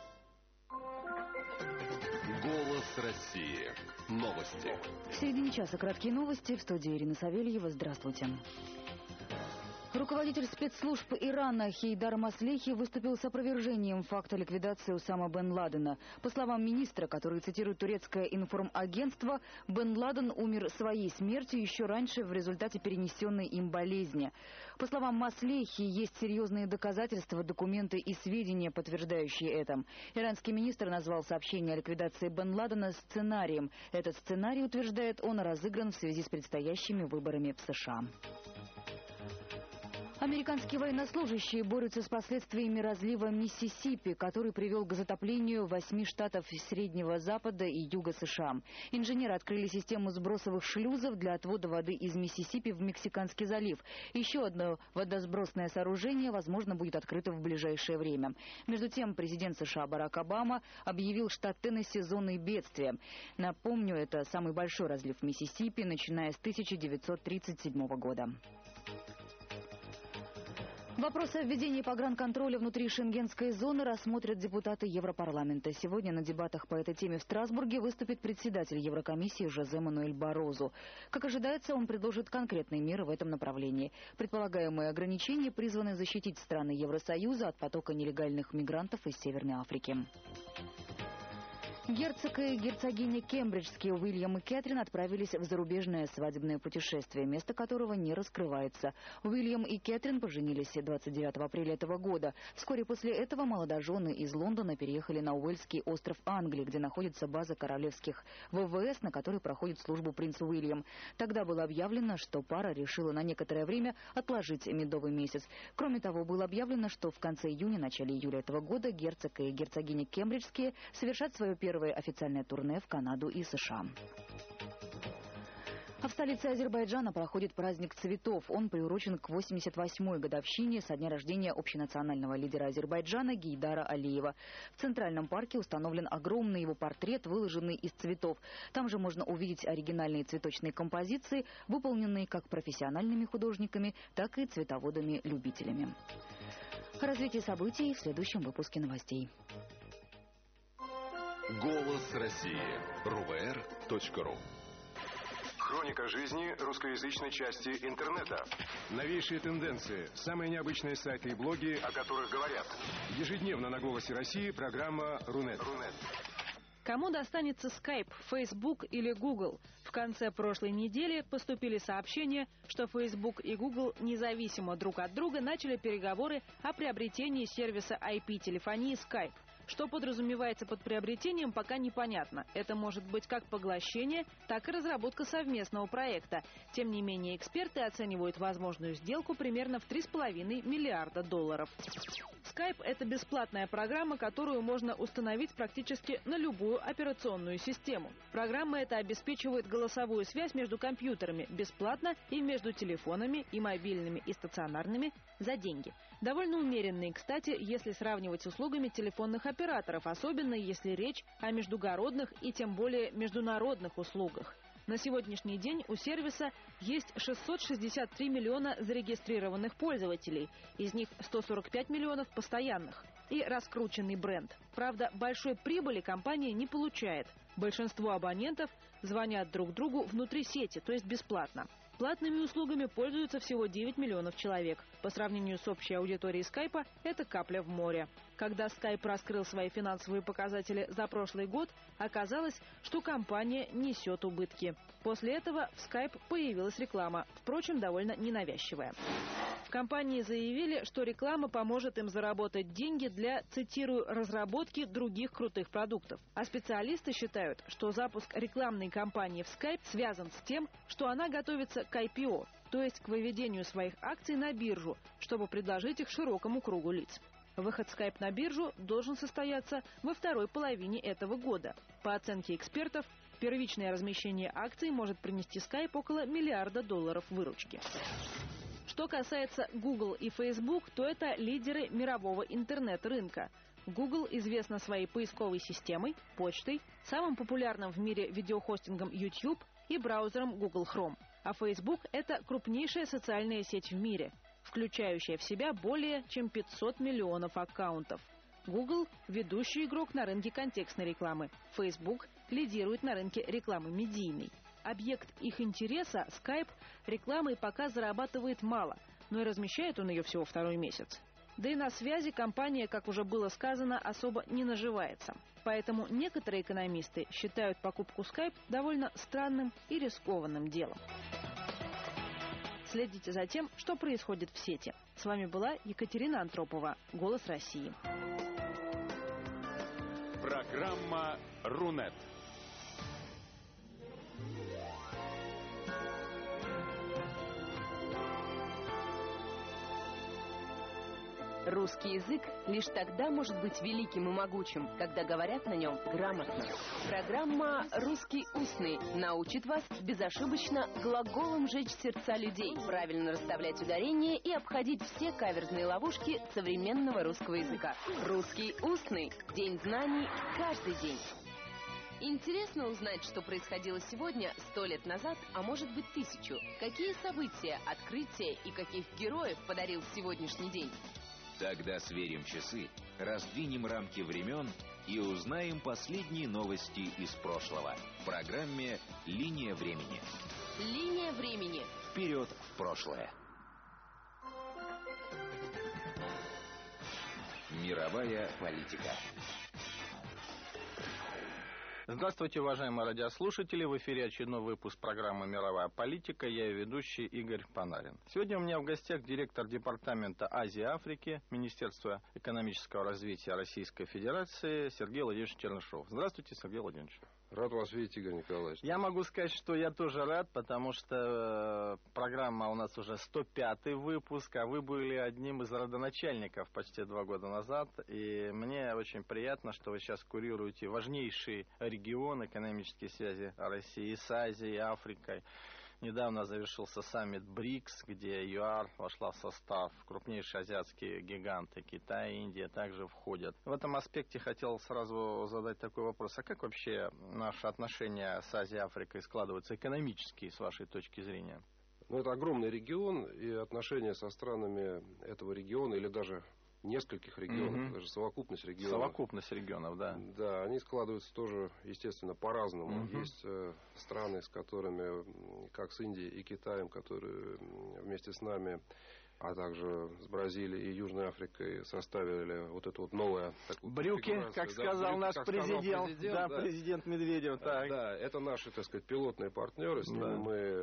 «Голос России». Новости. В середине часа краткие новости. В студии Ирина Савельева. Здравствуйте. Руководитель спецслужб Ирана Хейдар Маслехи выступил с опровержением факта ликвидации Усама бен Ладена. По словам министра, который цитирует турецкое информагентство, бен Ладен умер своей смертью еще раньше в результате перенесенной им болезни. По словам Маслехи, есть серьезные доказательства, документы и сведения, подтверждающие это. Иранский министр назвал сообщение о ликвидации бен Ладена сценарием. Этот сценарий, утверждает он, разыгран в связи с предстоящими выборами в США. Американские военнослужащие борются с последствиями разлива Миссисипи, который привел к затоплению 8 штатов Среднего Запада и Юга США. Инженеры открыли систему сбросовых шлюзов для отвода воды из Миссисипи в Мексиканский залив. Еще одно водосбросное сооружение, возможно, будет открыто в ближайшее время. Между тем, президент США Барак Обама объявил штат Теннесси зоной бедствия. Напомню, это самый большой разлив Миссисипи, начиная с 1937 года. Вопрос о введении погранконтроля внутри шенгенской зоны рассмотрят депутаты Европарламента. Сегодня на дебатах по этой теме в Страсбурге выступит председатель Еврокомиссии Жозе Мануэль Баррозу. Как ожидается, он предложит конкретные меры в этом направлении. Предполагаемые ограничения призваны защитить страны Евросоюза от потока нелегальных мигрантов из Северной Африки. Герцог и герцогиня Кембриджские Уильям и Кэтрин отправились в зарубежное свадебное путешествие, место которого не раскрывается. Уильям и Кэтрин поженились 29 апреля этого года. Вскоре после этого молодожены из Лондона переехали на Уэльский остров Англии, где находится база королевских ВВС, на которой проходит службу принц Уильям. Тогда было объявлено, что пара решила на некоторое время отложить медовый месяц. Кроме того, было объявлено, что в конце июня-начале июля этого года герцог и герцогиня Кембриджские совершат свое первое официальное турне в Канаду и США. А в столице Азербайджана проходит праздник цветов. Он приурочен к 88-й годовщине со дня рождения общенационального лидера Азербайджана Гейдара Алиева. В Центральном парке установлен огромный его портрет, выложенный из цветов. Там же можно увидеть оригинальные цветочные композиции, выполненные как профессиональными художниками, так и цветоводами-любителями. Развитие событий в следующем выпуске новостей. Голос России. РУВР.ру. Хроника жизни русскоязычной части интернета. Новейшие тенденции, самые необычные сайты и блоги, о которых говорят. Ежедневно на «Голосе России» программа «Рунет». Кому достанется Skype, Facebook или Google? В конце прошлой недели поступили сообщения, что Facebook и Google независимо друг от друга начали переговоры о приобретении сервиса IP-телефонии Skype. Что подразумевается под приобретением, пока непонятно. Это может быть как поглощение, так и разработка совместного проекта. Тем не менее, эксперты оценивают возможную сделку примерно в $3,5 миллиарда. Skype – это бесплатная программа, которую можно установить практически на любую операционную систему. Программа эта обеспечивает голосовую связь между компьютерами бесплатно и между телефонами и мобильными и стационарными за деньги. Довольно умеренные, кстати, если сравнивать с услугами телефонных операторов, особенно если речь о междугородных и тем более международных услугах. На сегодняшний день у сервиса есть 663 миллиона зарегистрированных пользователей, из них 145 миллионов постоянных. И раскрученный бренд. Правда, большой прибыли компания не получает. Большинство абонентов звонят друг другу внутри сети, то есть бесплатно. Платными услугами пользуются всего 9 миллионов человек. По сравнению с общей аудиторией Скайпа, это капля в море. Когда Skype раскрыл свои финансовые показатели за прошлый год, оказалось, что компания несет убытки. После этого в Skype появилась реклама, впрочем, довольно ненавязчивая. В компании заявили, что реклама поможет им заработать деньги для, цитирую, разработки других крутых продуктов. А специалисты считают, что запуск рекламной кампании в Skype связан с тем, что она готовится к IPO, то есть к выведению своих акций на биржу, чтобы предложить их широкому кругу лиц. Выход Skype на биржу должен состояться во второй половине этого года. По оценке экспертов, первичное размещение акций может принести Skype около $1 миллиарда выручки. Что касается Google и Facebook, то это лидеры мирового интернет-рынка. Google известна своей поисковой системой, почтой, самым популярным в мире видеохостингом YouTube и браузером Google Chrome. А Facebook – это крупнейшая социальная сеть в мире, включающая в себя более чем 500 миллионов аккаунтов. Google – ведущий игрок на рынке контекстной рекламы. Facebook лидирует на рынке рекламы медийной. Объект их интереса, Skype, рекламой пока зарабатывает мало, но и размещает он ее всего второй месяц. Да и на связи компания, как уже было сказано, особо не наживается. Поэтому некоторые экономисты считают покупку Skype довольно странным и рискованным делом. Следите за тем, что происходит в сети. С вами была Екатерина Антропова, «Голос России». Программа «Рунет». Русский язык лишь тогда может быть великим и могучим, когда говорят на нем грамотно. Программа «Русский устный» научит вас безошибочно глаголом жечь сердца людей, правильно расставлять ударения и обходить все каверзные ловушки современного русского языка. «Русский устный» – день знаний каждый день. Интересно узнать, что происходило сегодня 100 лет назад, а может быть 1000. Какие события, открытия и каких героев подарил сегодняшний день? Тогда сверим часы, раздвинем рамки времен и узнаем последние новости из прошлого. В программе «Линия времени». Линия времени. Вперед в прошлое. Мировая политика. Здравствуйте, уважаемые радиослушатели. В эфире очередной выпуск программы «Мировая политика». Я ее ведущий Игорь Панарин. Сегодня у меня в гостях директор департамента Азии и Африки Министерства экономического развития Российской Федерации Сергей Владимирович Чернышов. Здравствуйте, Сергей Владимирович. Рад вас видеть, Игорь Николаевич. Я могу сказать, что я тоже рад, потому что программа у нас уже 105-й выпуск, а вы были одним из родоначальников почти 2 года назад. И мне очень приятно, что вы сейчас курируете важнейший регион экономические связи России с Азией и Африкой. Недавно завершился саммит БРИКС, где ЮАР вошла в состав. Крупнейшие азиатские гиганты Китай и Индия также входят. В этом аспекте хотел сразу задать такой вопрос. А как вообще наши отношения с Азией и Африкой складываются экономически, с вашей точки зрения? Ну, это огромный регион, и отношения со странами этого региона, или даже нескольких регионов, даже совокупность регионов. Совокупность регионов, да. Да, они складываются тоже, естественно, по-разному. Есть страны, с которыми, как с Индией и Китаем, которые вместе с нами, а также с Бразилией и Южной Африкой составили вот это вот новое... Брюки, как сказал наш президент, президент Медведев. Так. Да, это наши, так сказать, пилотные партнеры. С ними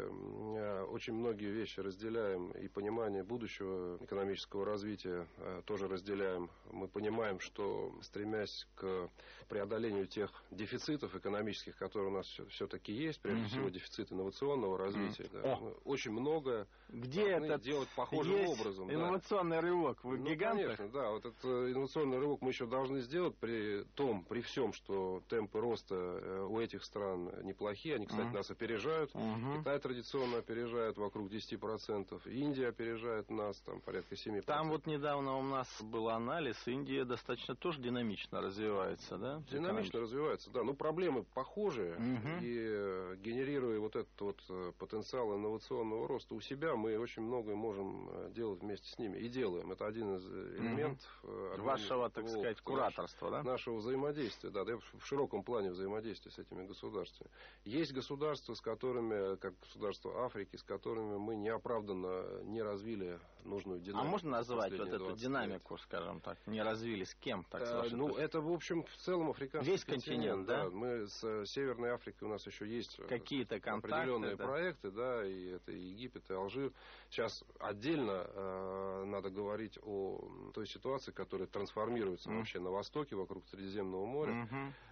мы очень многие вещи разделяем, и понимание будущего экономического развития тоже разделяем. Мы понимаем, что, стремясь к преодолению тех дефицитов экономических, которые у нас все-таки есть, прежде всего дефицит инновационного развития, очень много делать похожим образом. Инновационный рывок в гигантах? Конечно, да. Вот этот инновационный рывок мы еще должны сделать при всем, что темпы роста у этих стран неплохие. Они, кстати, нас опережают. Китай традиционно опережает вокруг 10%. Индия опережает нас, там порядка 7%. Там вот недавно у нас был анализ. Индия достаточно тоже динамично развивается, да? Динамично развивается, да. Но проблемы похожие. И генерируя вот этот вот потенциал инновационного роста у себя, мы очень многое можем делать вместе с ними. И делаем. Это один из элементов вашего, так сказать, кураторства, да? Нашего взаимодействия, да, в широком плане взаимодействия с этими государствами. Есть государства, с которыми, как государства Африки, с которыми мы неоправданно не развили нужную динамику. А можно назвать вот эту динамику, скажем так, не развили с кем? Так, это, в общем, в целом африканский весь континент, да? Мы с Северной Африкой, у нас еще есть какие-то контакты, определенные проекты, да, и это и Египет, и Алжир. Сейчас отдельно надо говорить о той ситуации, которая трансформируется вообще на востоке, вокруг Средиземного моря.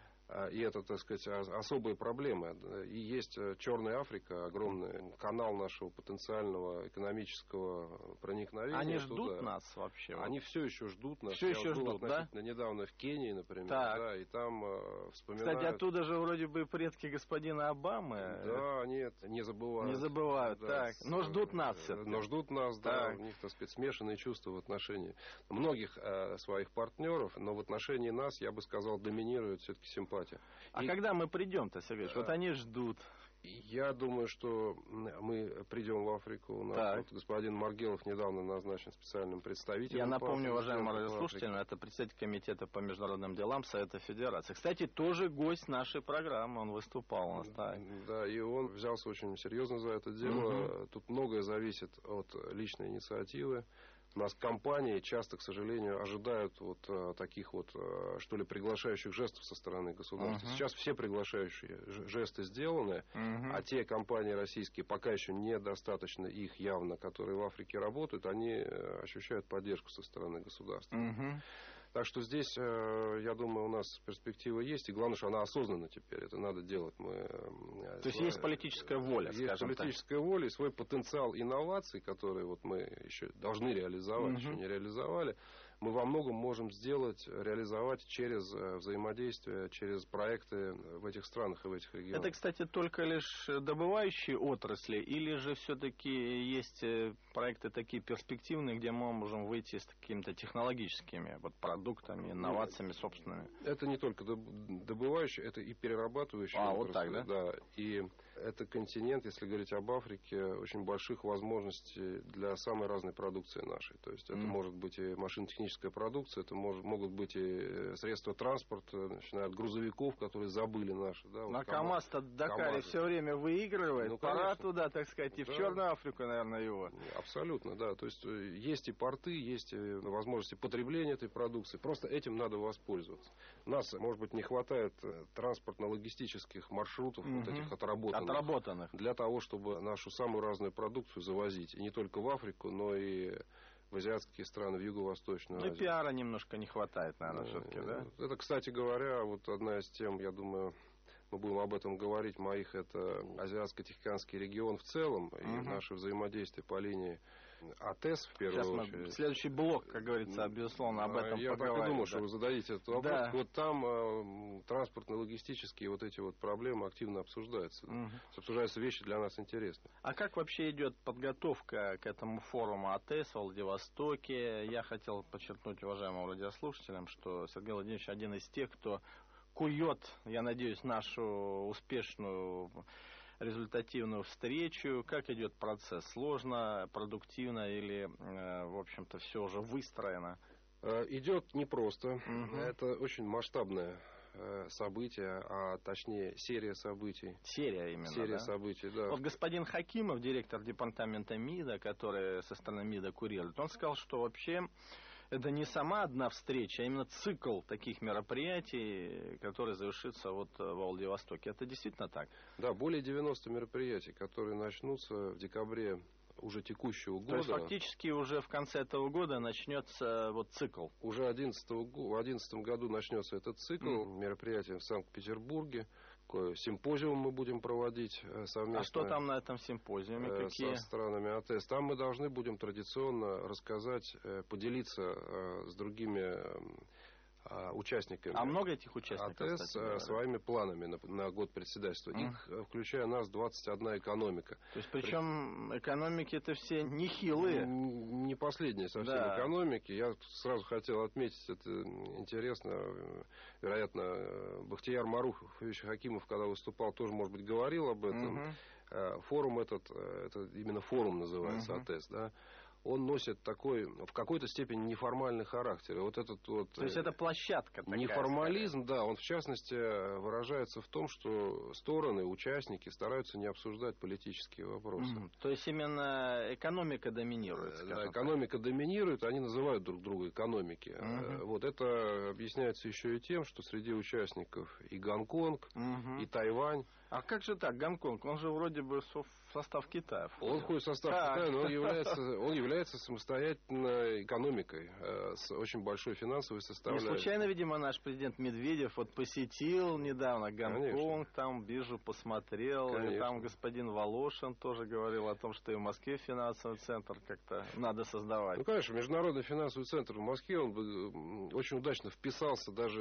И это, так сказать, особые проблемы. И есть Черная Африка, огромный канал нашего потенциального экономического проникновения. Они ждут нас вообще? Они все еще ждут нас. Все еще ждут, да? Недавно в Кении, например, да, и там вспоминают... Кстати, оттуда же вроде бы предки господина Обамы. Да, нет, не забывают. Не забывают, да, так. Но ждут нас все-таки. Но ждут нас, да. У них, так сказать, смешанные чувства в отношении многих своих партнеров, но в отношении нас, я бы сказал, доминирует все-таки симпатия. А когда мы придем-то, Сергей? Вот они ждут. Я думаю, что мы придем в Африку. У нас вот господин Маргелов недавно назначен специальным представителем. Я напомню, уважаемым радиослушателям, это представитель комитета по международным делам Совета Федерации. Кстати, тоже гость нашей программы, он выступал у нас. Да, и он взялся очень серьезно за это дело. Тут многое зависит от личной инициативы. У нас компании часто, к сожалению, ожидают вот таких вот, что ли, приглашающих жестов со стороны государства. Сейчас все приглашающие жесты сделаны, а те компании российские, пока еще недостаточно их явно, которые в Африке работают, они ощущают поддержку со стороны государства. Так что здесь, я думаю, у нас перспектива есть. И главное, что она осознанна теперь. Это надо делать. То есть есть политическая воля, скажем так. Есть политическая воля и свой потенциал инноваций, который вот мы еще должны реализовать, еще не реализовали. Мы во многом можем реализовать через взаимодействие, через проекты в этих странах и в этих регионах. Это, кстати, только лишь добывающие отрасли, или же все-таки есть проекты такие перспективные, где мы можем выйти с какими-то технологическими продуктами, инновациями собственными? Это не только добывающие, это и перерабатывающие отрасли. Вот так, да? Да. И это континент, если говорить об Африке, очень больших возможностей для самой разной продукции нашей. То есть это может быть и машинотехническая продукция, это могут быть и средства транспорта, начиная от грузовиков, которые забыли наши. Да, вот КамАЗ-то в Дакаре все время выигрывает. Ну, пора туда, так сказать, и в Черную Африку, наверное, его. Абсолютно, да. То есть есть и порты, есть и возможности потребления этой продукции. Просто этим надо воспользоваться. У нас, может быть, не хватает транспортно-логистических маршрутов, вот этих отработанных, для того, чтобы нашу самую разную продукцию завозить. И не только в Африку, но и в азиатские страны, в Юго-Восточную Азию. Ну и пиара немножко не хватает, наверное, все-таки, да? Это, кстати говоря, вот одна из тем, я думаю, мы будем об этом говорить, моих, это Азиатско-Тихоокеанский регион в целом и наше взаимодействие по линии АТЭС, в первую очередь. Следующий блок, как говорится, безусловно, об этом я поговорим. Я так и думал, что вы зададите этот вопрос. Да. Вот там транспортно-логистические вот эти вот проблемы активно обсуждаются. Обсуждаются вещи для нас интересные. А как вообще идет подготовка к этому форуму АТЭС в Владивостоке? Я хотел подчеркнуть уважаемым радиослушателям, что Сергей Владимирович один из тех, кто кует, я надеюсь, нашу успешную результативную встречу. Как идет процесс? Сложно, продуктивно или, в общем-то, все уже выстроено? Идет непросто. Это очень масштабное событие, а точнее серия событий. Серия именно, Серия событий, да. Вот господин Хакимов, директор департамента МИДа, который со стороны МИДа курирует, он сказал, что вообще это не сама одна встреча, а именно цикл таких мероприятий, который завершится вот во Владивостоке. Это действительно так? Да, более 90 мероприятий, которые начнутся в декабре уже текущего года. То есть фактически уже в конце этого года начнется вот цикл? Уже в 2011 году начнется этот цикл мероприятий в Санкт-Петербурге. Симпозиум мы будем проводить совместно. А что там на этом симпозиуме? Какие? Со странами АТЭС. Там мы должны будем традиционно рассказать, поделиться с другими участниками. А много этих участников, АТЭС своими планами на год председательства. Их, включая нас, 21 экономика. То есть, причем экономики это все нехилые. Не последние совсем экономики. Я сразу хотел отметить, это интересно, вероятно, Бахтияр Маруфович Хакимов, когда выступал, тоже, может быть, говорил об этом. Форум этот, это именно форум называется, АТЭС, да. Он носит такой, в какой-то степени, неформальный характер. Вот этот вот... То есть это площадка такая? Неформализм, да, он в частности выражается в том, что стороны, участники стараются не обсуждать политические вопросы. То есть именно экономика доминирует? Да, экономика доминирует, они называют друг друга экономики. Вот это объясняется еще и тем, что среди участников и Гонконг, и Тайвань. А как же так, Гонконг? Он же вроде бы в состав Китая. Он входит в состав Китая, но он является самостоятельной экономикой с очень большой финансовой составляющей. Не случайно, видимо, наш президент Медведев вот посетил недавно Гонконг, там биржу посмотрел, и там господин Волошин тоже говорил о том, что и в Москве финансовый центр как-то надо создавать. Ну, конечно, международный финансовый центр в Москве, он бы очень удачно вписался даже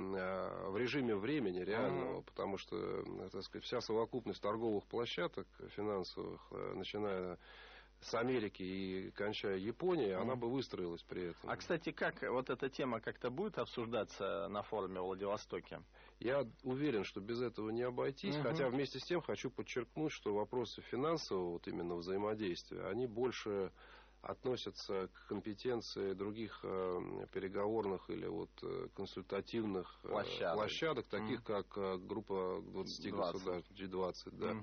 в режиме времени реального, потому что, так сказать, вся совокупность торговых площадок финансовых, начиная с Америки и кончая Японией, она бы выстроилась при этом. А, кстати, как вот эта тема как-то будет обсуждаться на форуме в Владивостоке? Я уверен, что без этого не обойтись, хотя вместе с тем хочу подчеркнуть, что вопросы финансового вот именно взаимодействия, они больше относятся к компетенции других переговорных или вот консультативных площадок таких как группа 20 государств, G20, да.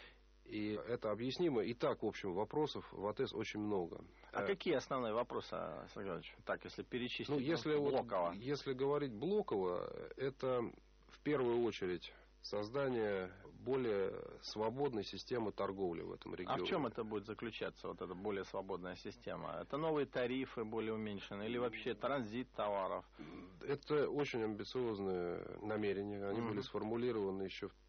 И это объяснимо. И так, в общем, вопросов в АТЭС очень много. А какие основные вопросы, Сергей Иванович? Так, если перечислить, блоково. Если говорить блоково, это в первую очередь создание более свободной системы торговли в этом регионе. А в чем это будет заключаться, вот эта более свободная система? Это новые тарифы более уменьшенные или вообще транзит товаров? Это очень амбициозные намерения. Они были сформулированы еще в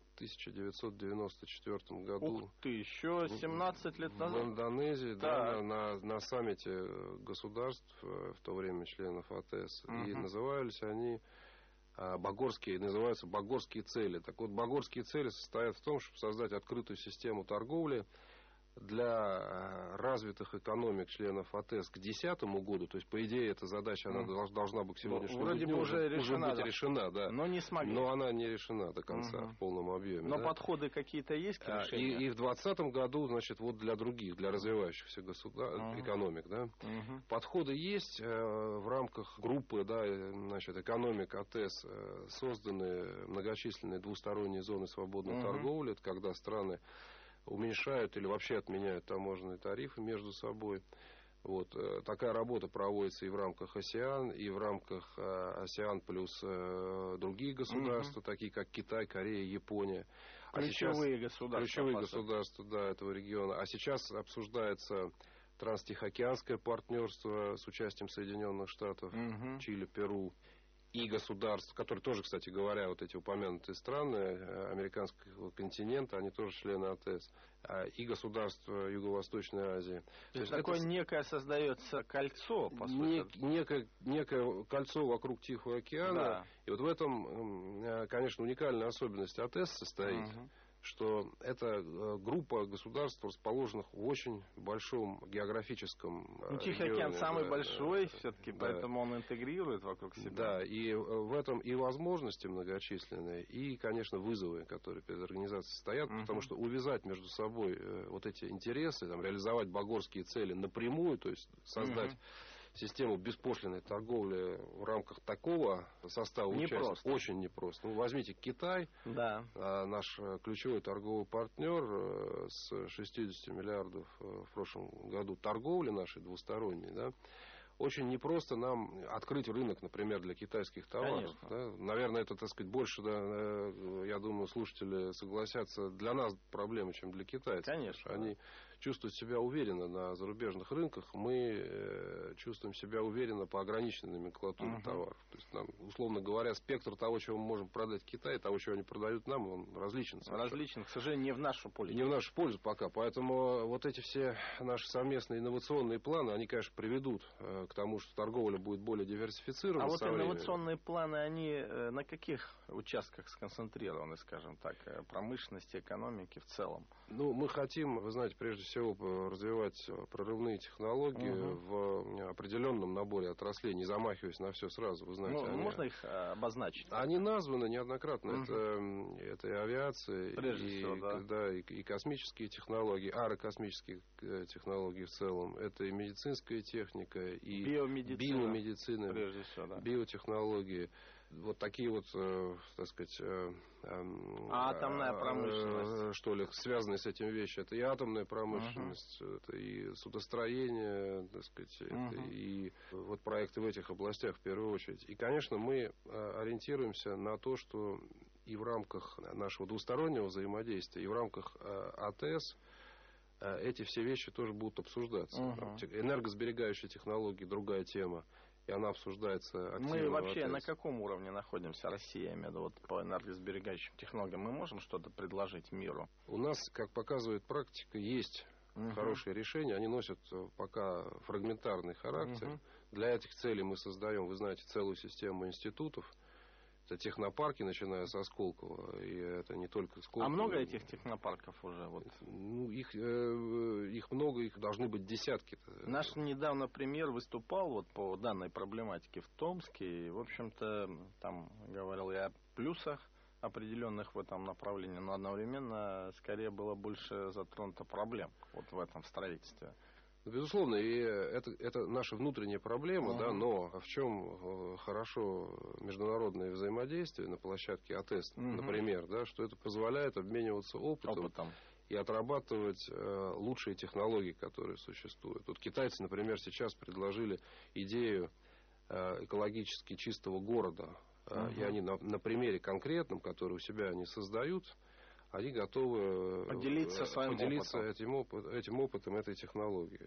1994 году. Ух ты, еще 17 лет назад? В Индонезии, да, на саммите государств, в то время членов АТЭС. И назывались они называются Багорские цели. Так вот, Багорские цели состоят в том, чтобы создать открытую систему торговли, для развитых экономик членов АТЭС к 2010 году, то есть, по идее, эта задача она должна бы к сегодняшнему дню уже быть решена, да. Но не смогли. Но она не решена до конца в полном объеме. Но подходы какие-то есть к решению? И в 2020 году, значит, вот для других, для развивающихся экономик, да, подходы есть в рамках группы, да, значит, экономик АТЭС созданы многочисленные двусторонние зоны свободной торговли, это когда страны уменьшают или вообще отменяют таможенные тарифы между собой. Вот. Такая работа проводится и в рамках АСЕАН, и в рамках АСЕАН плюс другие государства, такие как Китай, Корея, Япония. Ключевые государства да, этого региона. А сейчас обсуждается транстихоокеанское партнерство с участием Соединенных Штатов, Чили, Перу. И государств, которые тоже, кстати говоря, вот эти упомянутые страны американского континента, они тоже члены АТЭС, и государства Юго-Восточной Азии. То есть такое некое создается кольцо, по сути. Некое кольцо вокруг Тихого океана. Да. И вот в этом, конечно, уникальная особенность АТЭС состоит, что это группа государств, расположенных в очень большом географическом Тихий океан самый большой все-таки, поэтому он интегрирует вокруг себя. Да, и в этом и возможности многочисленные, и, конечно, вызовы, которые перед организацией стоят, потому что увязать между собой вот эти интересы, там, реализовать багорские цели напрямую, то есть создать систему беспошлинной торговли в рамках такого состава участников очень непросто. Ну, возьмите Китай, наш ключевой торговый партнер с 60 миллиардов в прошлом году торговли нашей двусторонней, да, очень непросто нам открыть рынок, например, для китайских товаров. Да? Наверное, это, так сказать, больше, да, я думаю, слушатели согласятся, для нас проблема, чем для китайцев. Конечно. Они чувствуют себя уверенно на зарубежных рынках, мы чувствуем себя уверенно по ограниченной номенклатуре товаров. То есть, нам, условно говоря, спектр того, чего мы можем продать в Китае, того, чего они продают нам, он различен. Различен, к сожалению, не в нашу пользу. Не в нашу пользу пока. Поэтому вот эти все наши совместные инновационные планы, они, конечно, приведут к тому, что торговля будет более диверсифицирована. А вот инновационные планы, они на каких участках сконцентрированы, скажем так, промышленности, экономики в целом? Ну, мы хотим, вы знаете, прежде всего развивать прорывные технологии в определенном наборе отраслей, не замахиваясь на все сразу. Вы знаете, можно их обозначить? Они названы неоднократно. Это и авиация, и космические технологии, аэрокосмические технологии в целом. Это и медицинская техника, и биомедицина, прежде всего, биотехнологии. Вот такие вот, так сказать, атомная промышленность, что ли, связанные с этим вещи. Это и атомная промышленность, это и судостроение, так сказать, это и вот проекты в этих областях в первую очередь. И, конечно, мы ориентируемся на то, что и в рамках нашего двустороннего взаимодействия, и в рамках АТС эти все вещи тоже будут обсуждаться. Энергосберегающие технологии — другая тема. И она обсуждается активно. Мы вообще на каком уровне находимся, Россия, я имею в виду, вот по энергосберегающим технологиям? Мы можем что-то предложить миру? У нас, как показывает практика, есть хорошие решения. Они носят пока фрагментарный характер. Для этих целей мы создаем, вы знаете, целую систему институтов. Это технопарки, начиная со Сколково, и это не только Сколково. А много этих технопарков уже? Вот? Ну, их много, их должны быть десятки. Наш недавно премьер выступал вот по данной проблематике в Томске, и, в общем-то, там говорил я о плюсах определенных в этом направлении, но одновременно, скорее, было больше затронуто проблем вот в этом строительстве. Безусловно, и это наша внутренняя проблема, да, но в чем хорошо международное взаимодействие на площадке АТЭС, например, да, что это позволяет обмениваться опытом. И отрабатывать лучшие технологии, которые существуют. Вот китайцы, например, сейчас предложили идею экологически чистого города, и они на примере конкретном, который у себя они создают, они готовы поделиться этим опытом, этой технологией.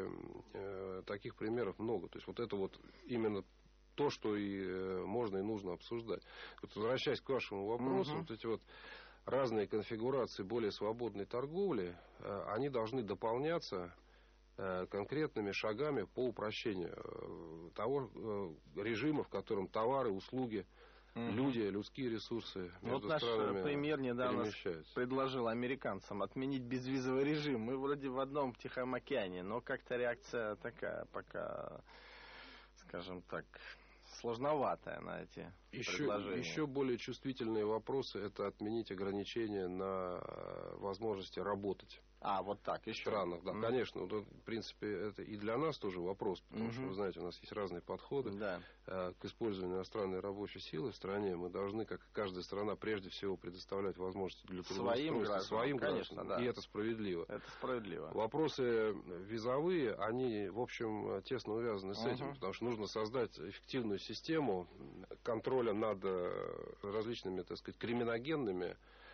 И таких примеров много. То есть вот это вот именно то, что и можно и нужно обсуждать. Вот, возвращаясь к вашему вопросу, вот эти вот разные конфигурации более свободной торговли, они должны дополняться конкретными шагами по упрощению того режима, в котором товары, услуги люди, людские ресурсы между наш странами премьер недавно перемещаются. предложил американцам отменить безвизовый режим. Мы вроде в одном Тихом океане, но как-то реакция такая пока, скажем так, сложноватая на эти предложения. Еще более чувствительные вопросы — это отменить ограничения на возможности работать. Вот так, в странах, да, конечно. Вот, в принципе, это и для нас тоже вопрос, потому что, вы знаете, у нас есть разные подходы к использованию иностранной рабочей силы в стране. Мы должны, как и каждая страна, прежде всего предоставлять возможности для трудоустройства своим гражданам. Да. И это справедливо. Это справедливо. Вопросы визовые, они, в общем, тесно увязаны с этим, потому что нужно создать эффективную систему контроля над различными, так сказать, криминогенными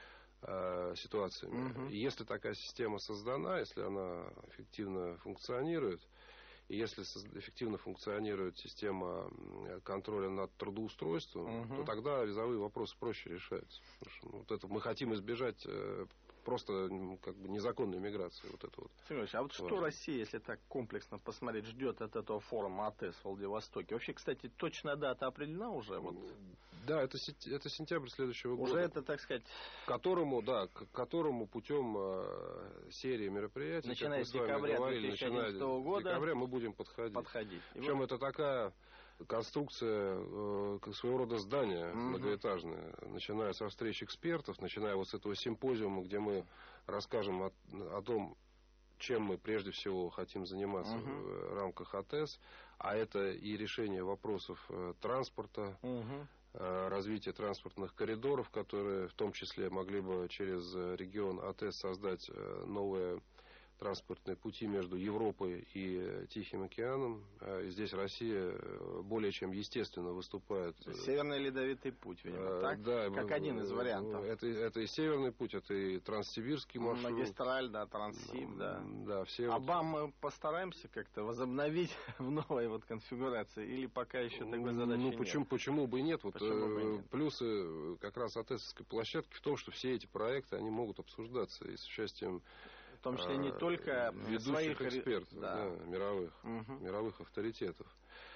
ситуациями. И если такая система создана, если она эффективно функционирует, и если эффективно функционирует система контроля над трудоустройством, то тогда визовые вопросы проще решаются. Потому что, вот это мы хотим избежать просто как бы незаконной миграции. Вот это вот. Сергей, а вот что Россия, если так комплексно посмотреть, ждет от этого форума АТЭС в Владивостоке? Вообще, кстати, точная дата определена уже? Да, это сентябрь следующего года. Уже это, так сказать... К которому путем серии мероприятий, начиная с декабря 2011 года, мы будем подходить. Причем это такая конструкция, своего рода здание многоэтажное, начиная со встреч экспертов, начиная вот с этого симпозиума, где мы расскажем о том, чем мы прежде всего хотим заниматься в рамках АТЭС, а это и решение вопросов транспорта, развитие транспортных коридоров, которые в том числе могли бы через регион АТЭС создать новые транспортные пути между Европой и Тихим океаном. Здесь Россия более чем естественно выступает. Северный ледовитый путь, видимо, так? Да, как один из вариантов. Это и северный путь, это и транссибирский маршрут. Магистраль, да, Транссиб, да. Да, все БАМ мы постараемся как-то возобновить в новой вот конфигурации, или пока еще такой задачи нет? Почему бы и нет? Вот плюсы как раз АТЭСовской площадки в том, что все эти проекты, они могут обсуждаться и с участием в том числе не только ведущих экспертов, мировых авторитетов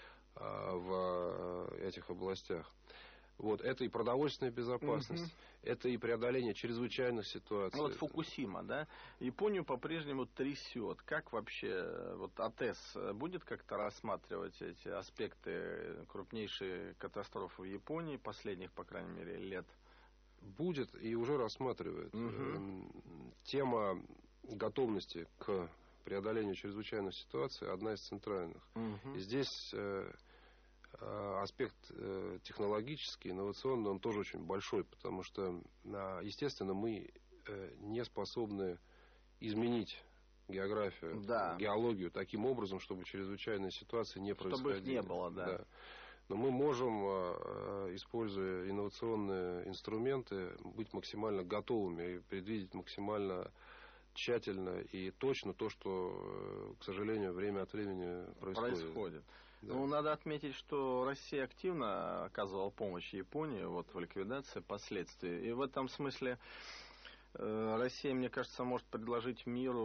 в этих областях. Вот, это и продовольственная безопасность, это и преодоление чрезвычайных ситуаций. Вот Фукусима, да? Японию по-прежнему трясет. Как вообще вот АТЭС будет как-то рассматривать эти аспекты крупнейшей катастрофы в Японии последних, по крайней мере, лет? Будет и уже рассматривает. Тема готовности к преодолению чрезвычайных ситуаций одна из центральных. И здесь аспект технологический, инновационный, он тоже очень большой, потому что, естественно, мы не способны изменить географию, геологию таким образом, чтобы чрезвычайные ситуации не происходили. Чтобы их не было, да. Но мы можем, используя инновационные инструменты, быть максимально готовыми и предвидеть максимально тщательно и точно то, что, к сожалению, время от времени происходит. Да. Ну, надо отметить, что Россия активно оказывала помощь Японии вот, в ликвидации последствий. И в этом смысле Россия, мне кажется, может предложить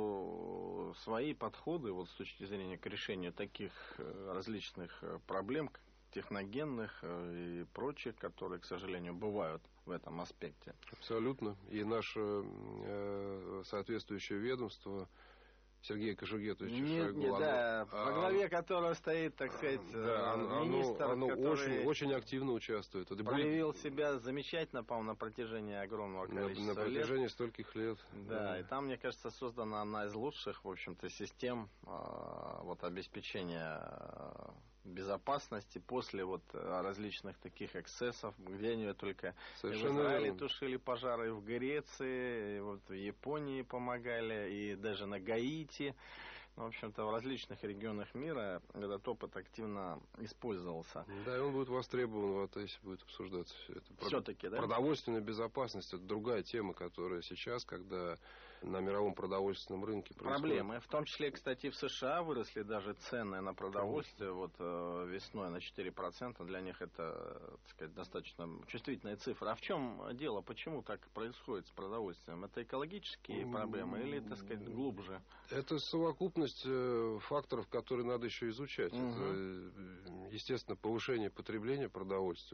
миру свои подходы вот, с точки зрения к решению таких различных проблем, техногенных и прочих, которые, к сожалению, бывают в этом аспекте. Абсолютно. И наше соответствующее ведомство Сергея Кожугетовича Шойгу, во главе которого стоит, так сказать, министр, оно очень активно участвует. Проявил себя замечательно, по-моему, на протяжении огромного количества лет. На протяжении стольких лет. Да, и там, мне кажется, создана одна из лучших, в общем-то, систем вот, обеспечения безопасности после вот различных таких эксцессов, где они только совершенно в Израиле тушили пожары, и в Греции, и вот в Японии помогали, и даже на Гаити. В общем-то, в различных регионах мира этот опыт активно использовался. Да, и он будет востребован в АТЭСе, будет обсуждаться все это. Все-таки, да? Продовольственная безопасность — это другая тема, которая сейчас, когда на мировом продовольственном рынке происходит. Проблемы. В том числе, кстати, в США выросли даже цены на продовольствие вот весной на 4%. Для них это, так сказать, достаточно чувствительная цифра. А в чем дело? Почему так происходит с продовольствием? Это экологические проблемы или, так сказать, глубже? Это совокупность факторов, которые надо еще изучать. Это, естественно, повышение потребления продовольствия.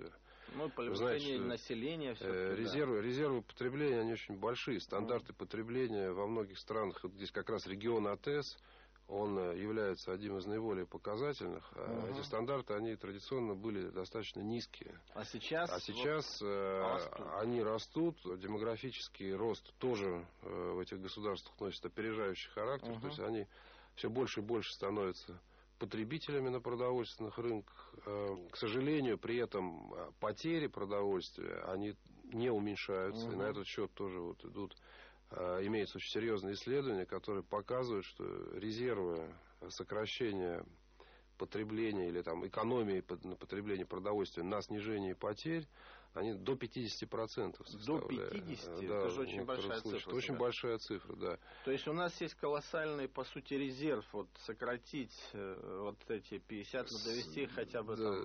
Ну, повышение населения. Резервы потребления, они очень большие. Стандарты потребления во многих странах, вот здесь как раз регион АТЭС, он является одним из наиболее показательных. Эти стандарты, они традиционно были достаточно низкие. А сейчас они растут. Демографический рост тоже в этих государствах носит опережающий характер. То есть они все больше и больше становятся потребителями на продовольственных рынках. К сожалению, при этом потери продовольствия, они не уменьшаются. И на этот счет тоже вот идут... Имеются очень серьезные исследования, которые показывают, что резервы сокращения потребления или там, экономии на потребление продовольствия на снижение потерь, они до 50% составляют. До 50%? Да, это же очень большая цифра. Очень большая цифра, да. То есть у нас есть колоссальный, по сути, резерв, вот сократить вот эти 50, довести хотя бы